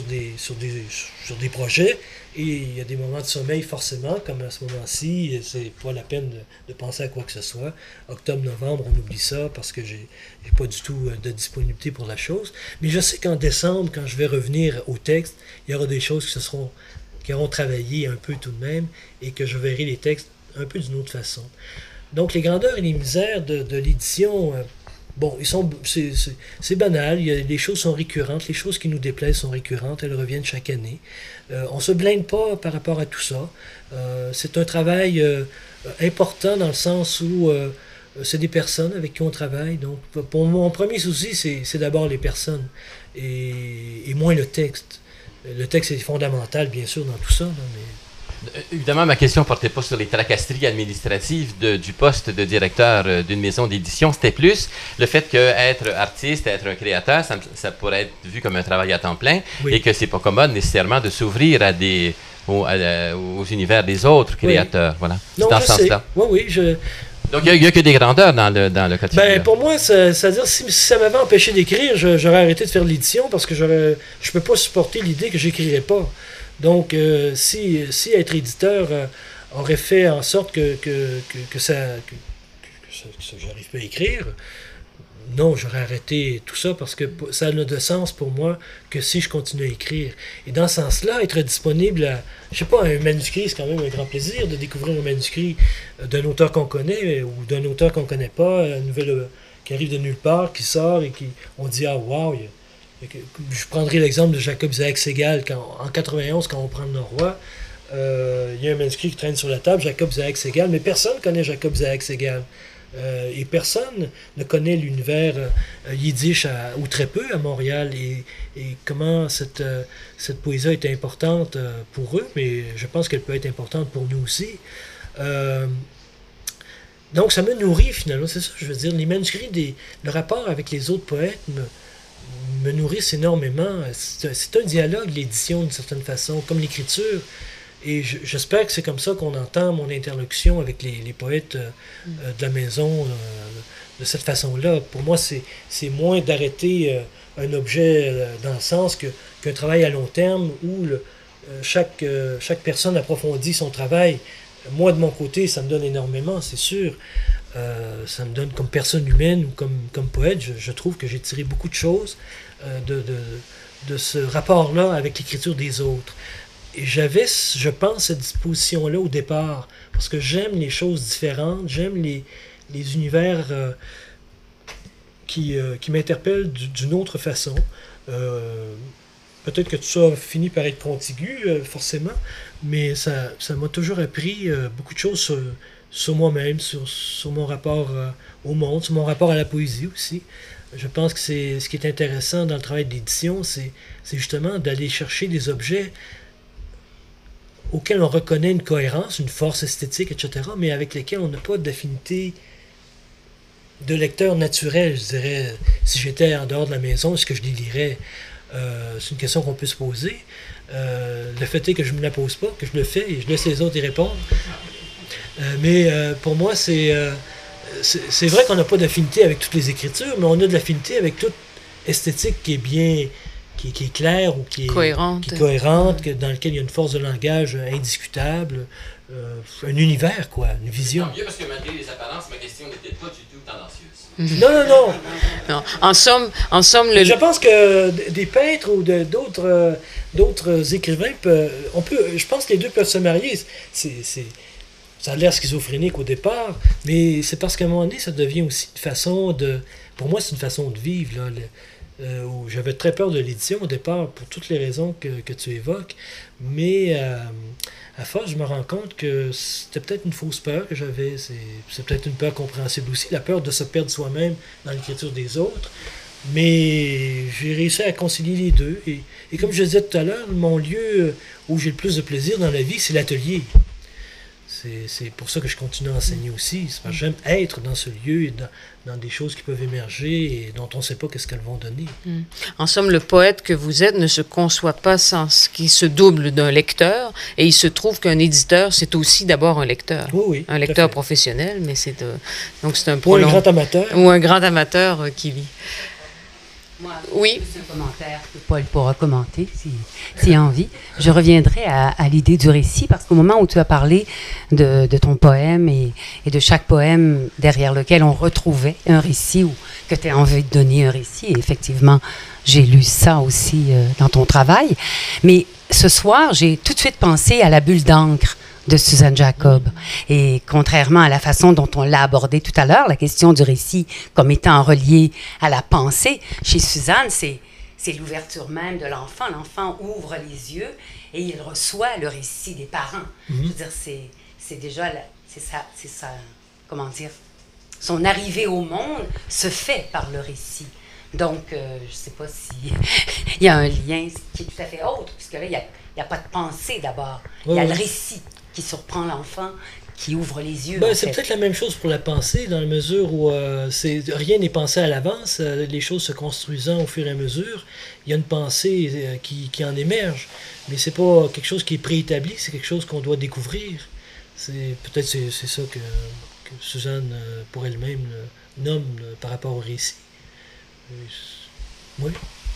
projets et il y a des moments de sommeil forcément, comme à ce moment-ci, c'est pas la peine de penser à quoi que ce soit. Octobre, novembre, on oublie ça parce que j'ai pas du tout de disponibilité pour la chose. Mais je sais qu'en décembre, quand je vais revenir au texte, il y aura des choses qui auront travaillé un peu tout de même et que je verrai les textes un peu d'une autre façon. Donc les grandeurs et les misères de l'édition, c'est banal, les choses sont récurrentes, les choses qui nous déplaisent sont récurrentes, elles reviennent chaque année. On ne se blinde pas par rapport à tout ça. C'est un travail important dans le sens où c'est des personnes avec qui on travaille. Donc, pour mon premier souci, c'est d'abord les personnes et moins le texte. Le texte est fondamental, bien sûr, dans tout ça, là, mais... Évidemment, ma question ne portait pas sur les tracasseries administratives du poste de directeur d'une maison d'édition. C'était plus le fait qu'être artiste, être un créateur, ça pourrait être vu comme un travail à temps plein et que c'est pas commode nécessairement de s'ouvrir aux univers des autres créateurs. Oui. Voilà. Non, c'est dans ce sens-là. Oui. Donc, il n'y a que des grandeurs dans le cas de figure. Pour moi, c'est-à-dire, si ça m'avait empêché d'écrire, j'aurais arrêté de faire l'édition parce que je ne peux pas supporter l'idée que j'écrirais pas. Donc, si être éditeur aurait fait en sorte que j'arrive pas à écrire, non, j'aurais arrêté tout ça parce que ça n'a de sens pour moi que si je continue à écrire. Et dans ce sens-là, être disponible à, un manuscrit, c'est quand même un grand plaisir de découvrir un manuscrit d'un auteur qu'on connaît ou d'un auteur qu'on connaît pas, une nouvelle qui arrive de nulle part, qui sort et on dit « Ah, wow !» Je prendrai l'exemple de Jacob Isaac Segal. En 91, quand on prend le Norrois, il y a un manuscrit qui traîne sur la table, Jacob Isaac Segal, mais personne ne connaît Jacob Isaac Segal. Et personne ne connaît l'univers yiddish ou très peu à Montréal et comment cette poésie est importante pour eux, mais je pense qu'elle peut être importante pour nous aussi. Donc ça me nourrit finalement, c'est ça que je veux dire. Les manuscrits, le rapport avec les autres poètes me nourrissent énormément. C'est un dialogue, l'édition, d'une certaine façon, comme l'écriture. Et j'espère que c'est comme ça qu'on entend mon interlocution avec les poètes de la maison, de cette façon-là. Pour moi, c'est moins d'arrêter un objet dans le sens qu'un travail à long terme où chaque personne approfondit son travail. Moi, de mon côté, ça me donne énormément, c'est sûr. Ça me donne comme personne humaine ou comme poète, je trouve que j'ai tiré beaucoup de choses de ce rapport-là avec l'écriture des autres. Et j'avais, je pense, cette disposition-là au départ, parce que j'aime les choses différentes, j'aime les univers qui m'interpellent d'une autre façon. Peut-être que tout ça finit par être contigu, forcément, mais ça m'a toujours appris beaucoup de choses sur moi-même, sur mon rapport au monde, sur mon rapport à la poésie aussi. Je pense que ce qui est intéressant dans le travail d'édition, c'est justement d'aller chercher des objets auxquels on reconnaît une cohérence, une force esthétique, etc., mais avec lesquels on n'a pas d'affinité de lecteur naturel, je dirais. Si j'étais en dehors de la maison, est-ce que je les lirais? C'est une question qu'on peut se poser. Le fait est que je ne me la pose pas, que je le fais et je laisse les autres y répondre. Mais pour moi, c'est vrai qu'on n'a pas d'affinité avec toutes les écritures, mais on a de l'affinité avec toute esthétique qui est bien, qui est claire ou qui est cohérente, dans lequel il y a une force de langage indiscutable, un univers, quoi, une vision. Tant mieux, parce que malgré les apparences, ma question n'était pas du tout tendancieuse. Non. En somme, je pense que des peintres ou d'autres écrivains je pense que les deux peuvent se marier. Ça a l'air schizophrénique au départ, mais c'est parce qu'à un moment donné, ça devient aussi une façon pour moi, c'est une façon de vivre, là. Où j'avais très peur de l'édition au départ, pour toutes les raisons que tu évoques, mais à force, je me rends compte que c'était peut-être une fausse peur que j'avais, c'est peut-être une peur compréhensible aussi, la peur de se perdre soi-même dans l'écriture des autres, mais j'ai réussi à concilier les deux, et comme je disais tout à l'heure, mon lieu où j'ai le plus de plaisir dans la vie, c'est l'atelier. C'est pour ça que je continue à enseigner aussi. C'est parce que j'aime être dans ce lieu et dans des choses qui peuvent émerger et dont on ne sait pas qu'est-ce qu'elles vont donner. En somme, le poète que vous êtes ne se conçoit pas sans ce qui se double d'un lecteur. Et il se trouve qu'un éditeur, c'est aussi d'abord un lecteur. Oui, un lecteur professionnel, mais donc c'est un Ou un grand amateur. Ou un grand amateur qui lit. Moi, oui. C'est un commentaire que Paul pourra commenter s'il a envie. Je reviendrai à l'idée du récit, parce qu'au moment où tu as parlé de ton poème et de chaque poème derrière lequel on retrouvait un récit ou que tu as envie de donner un récit, et effectivement, j'ai lu ça aussi dans ton travail. Mais ce soir, j'ai tout de suite pensé à la bulle d'encre de Suzanne Jacob. Et contrairement à la façon dont on l'a abordé tout à l'heure, la question du récit comme étant reliée à la pensée, chez Suzanne, c'est l'ouverture même de l'enfant. L'enfant ouvre les yeux et il reçoit le récit des parents. Je veux dire, c'est déjà, c'est ça, comment dire, son arrivée au monde se fait par le récit. Donc, je ne sais pas s'il y a un lien qui est tout à fait autre, puisque là, il n'y a pas de pensée d'abord. Il y a le récit qui surprend l'enfant, qui ouvre les yeux. C'est peut-être la même chose pour la pensée, dans la mesure où rien n'est pensé à l'avance, les choses se construisant au fur et à mesure. Il y a une pensée qui en émerge, mais c'est pas quelque chose qui est préétabli, c'est quelque chose qu'on doit découvrir. Peut-être c'est ça que Suzanne, pour elle-même, nomme par rapport au récit. Oui.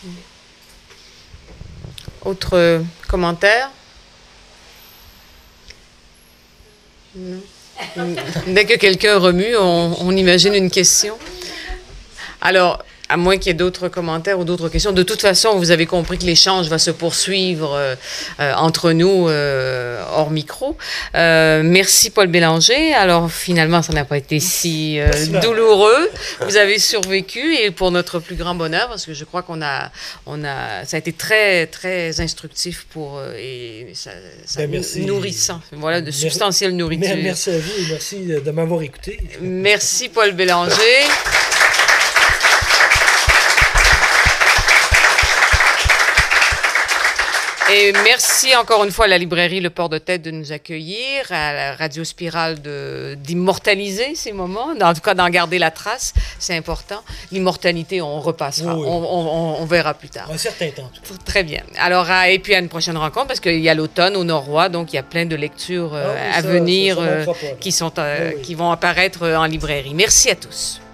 Autre commentaire? Dès que quelqu'un remue, on imagine une question. Alors, à moins qu'il y ait d'autres commentaires ou d'autres questions. De toute façon, vous avez compris que l'échange va se poursuivre entre nous hors micro. Merci Paul Bélanger. Alors finalement, ça n'a pas été si douloureux. Vous avez survécu et pour notre plus grand bonheur, parce que je crois ça a été très très instructif et ça nourrissant. Voilà, de substantielle nourriture. Merci à vous et merci de m'avoir écouté. Merci Paul Bélanger. Et merci encore une fois à la librairie Le Port de Tête de nous accueillir, à la Radio Spirale d'immortaliser ces moments, en tout cas d'en garder la trace, c'est important. L'immortalité, on repassera, Oui. on verra plus tard. Un certain temps. Très bien. Alors, et puis à une prochaine rencontre, parce qu'il y a l'automne au Nord-Roi, donc il y a plein de lectures à venir ça manquera pas, là. qui vont apparaître en librairie. Merci à tous.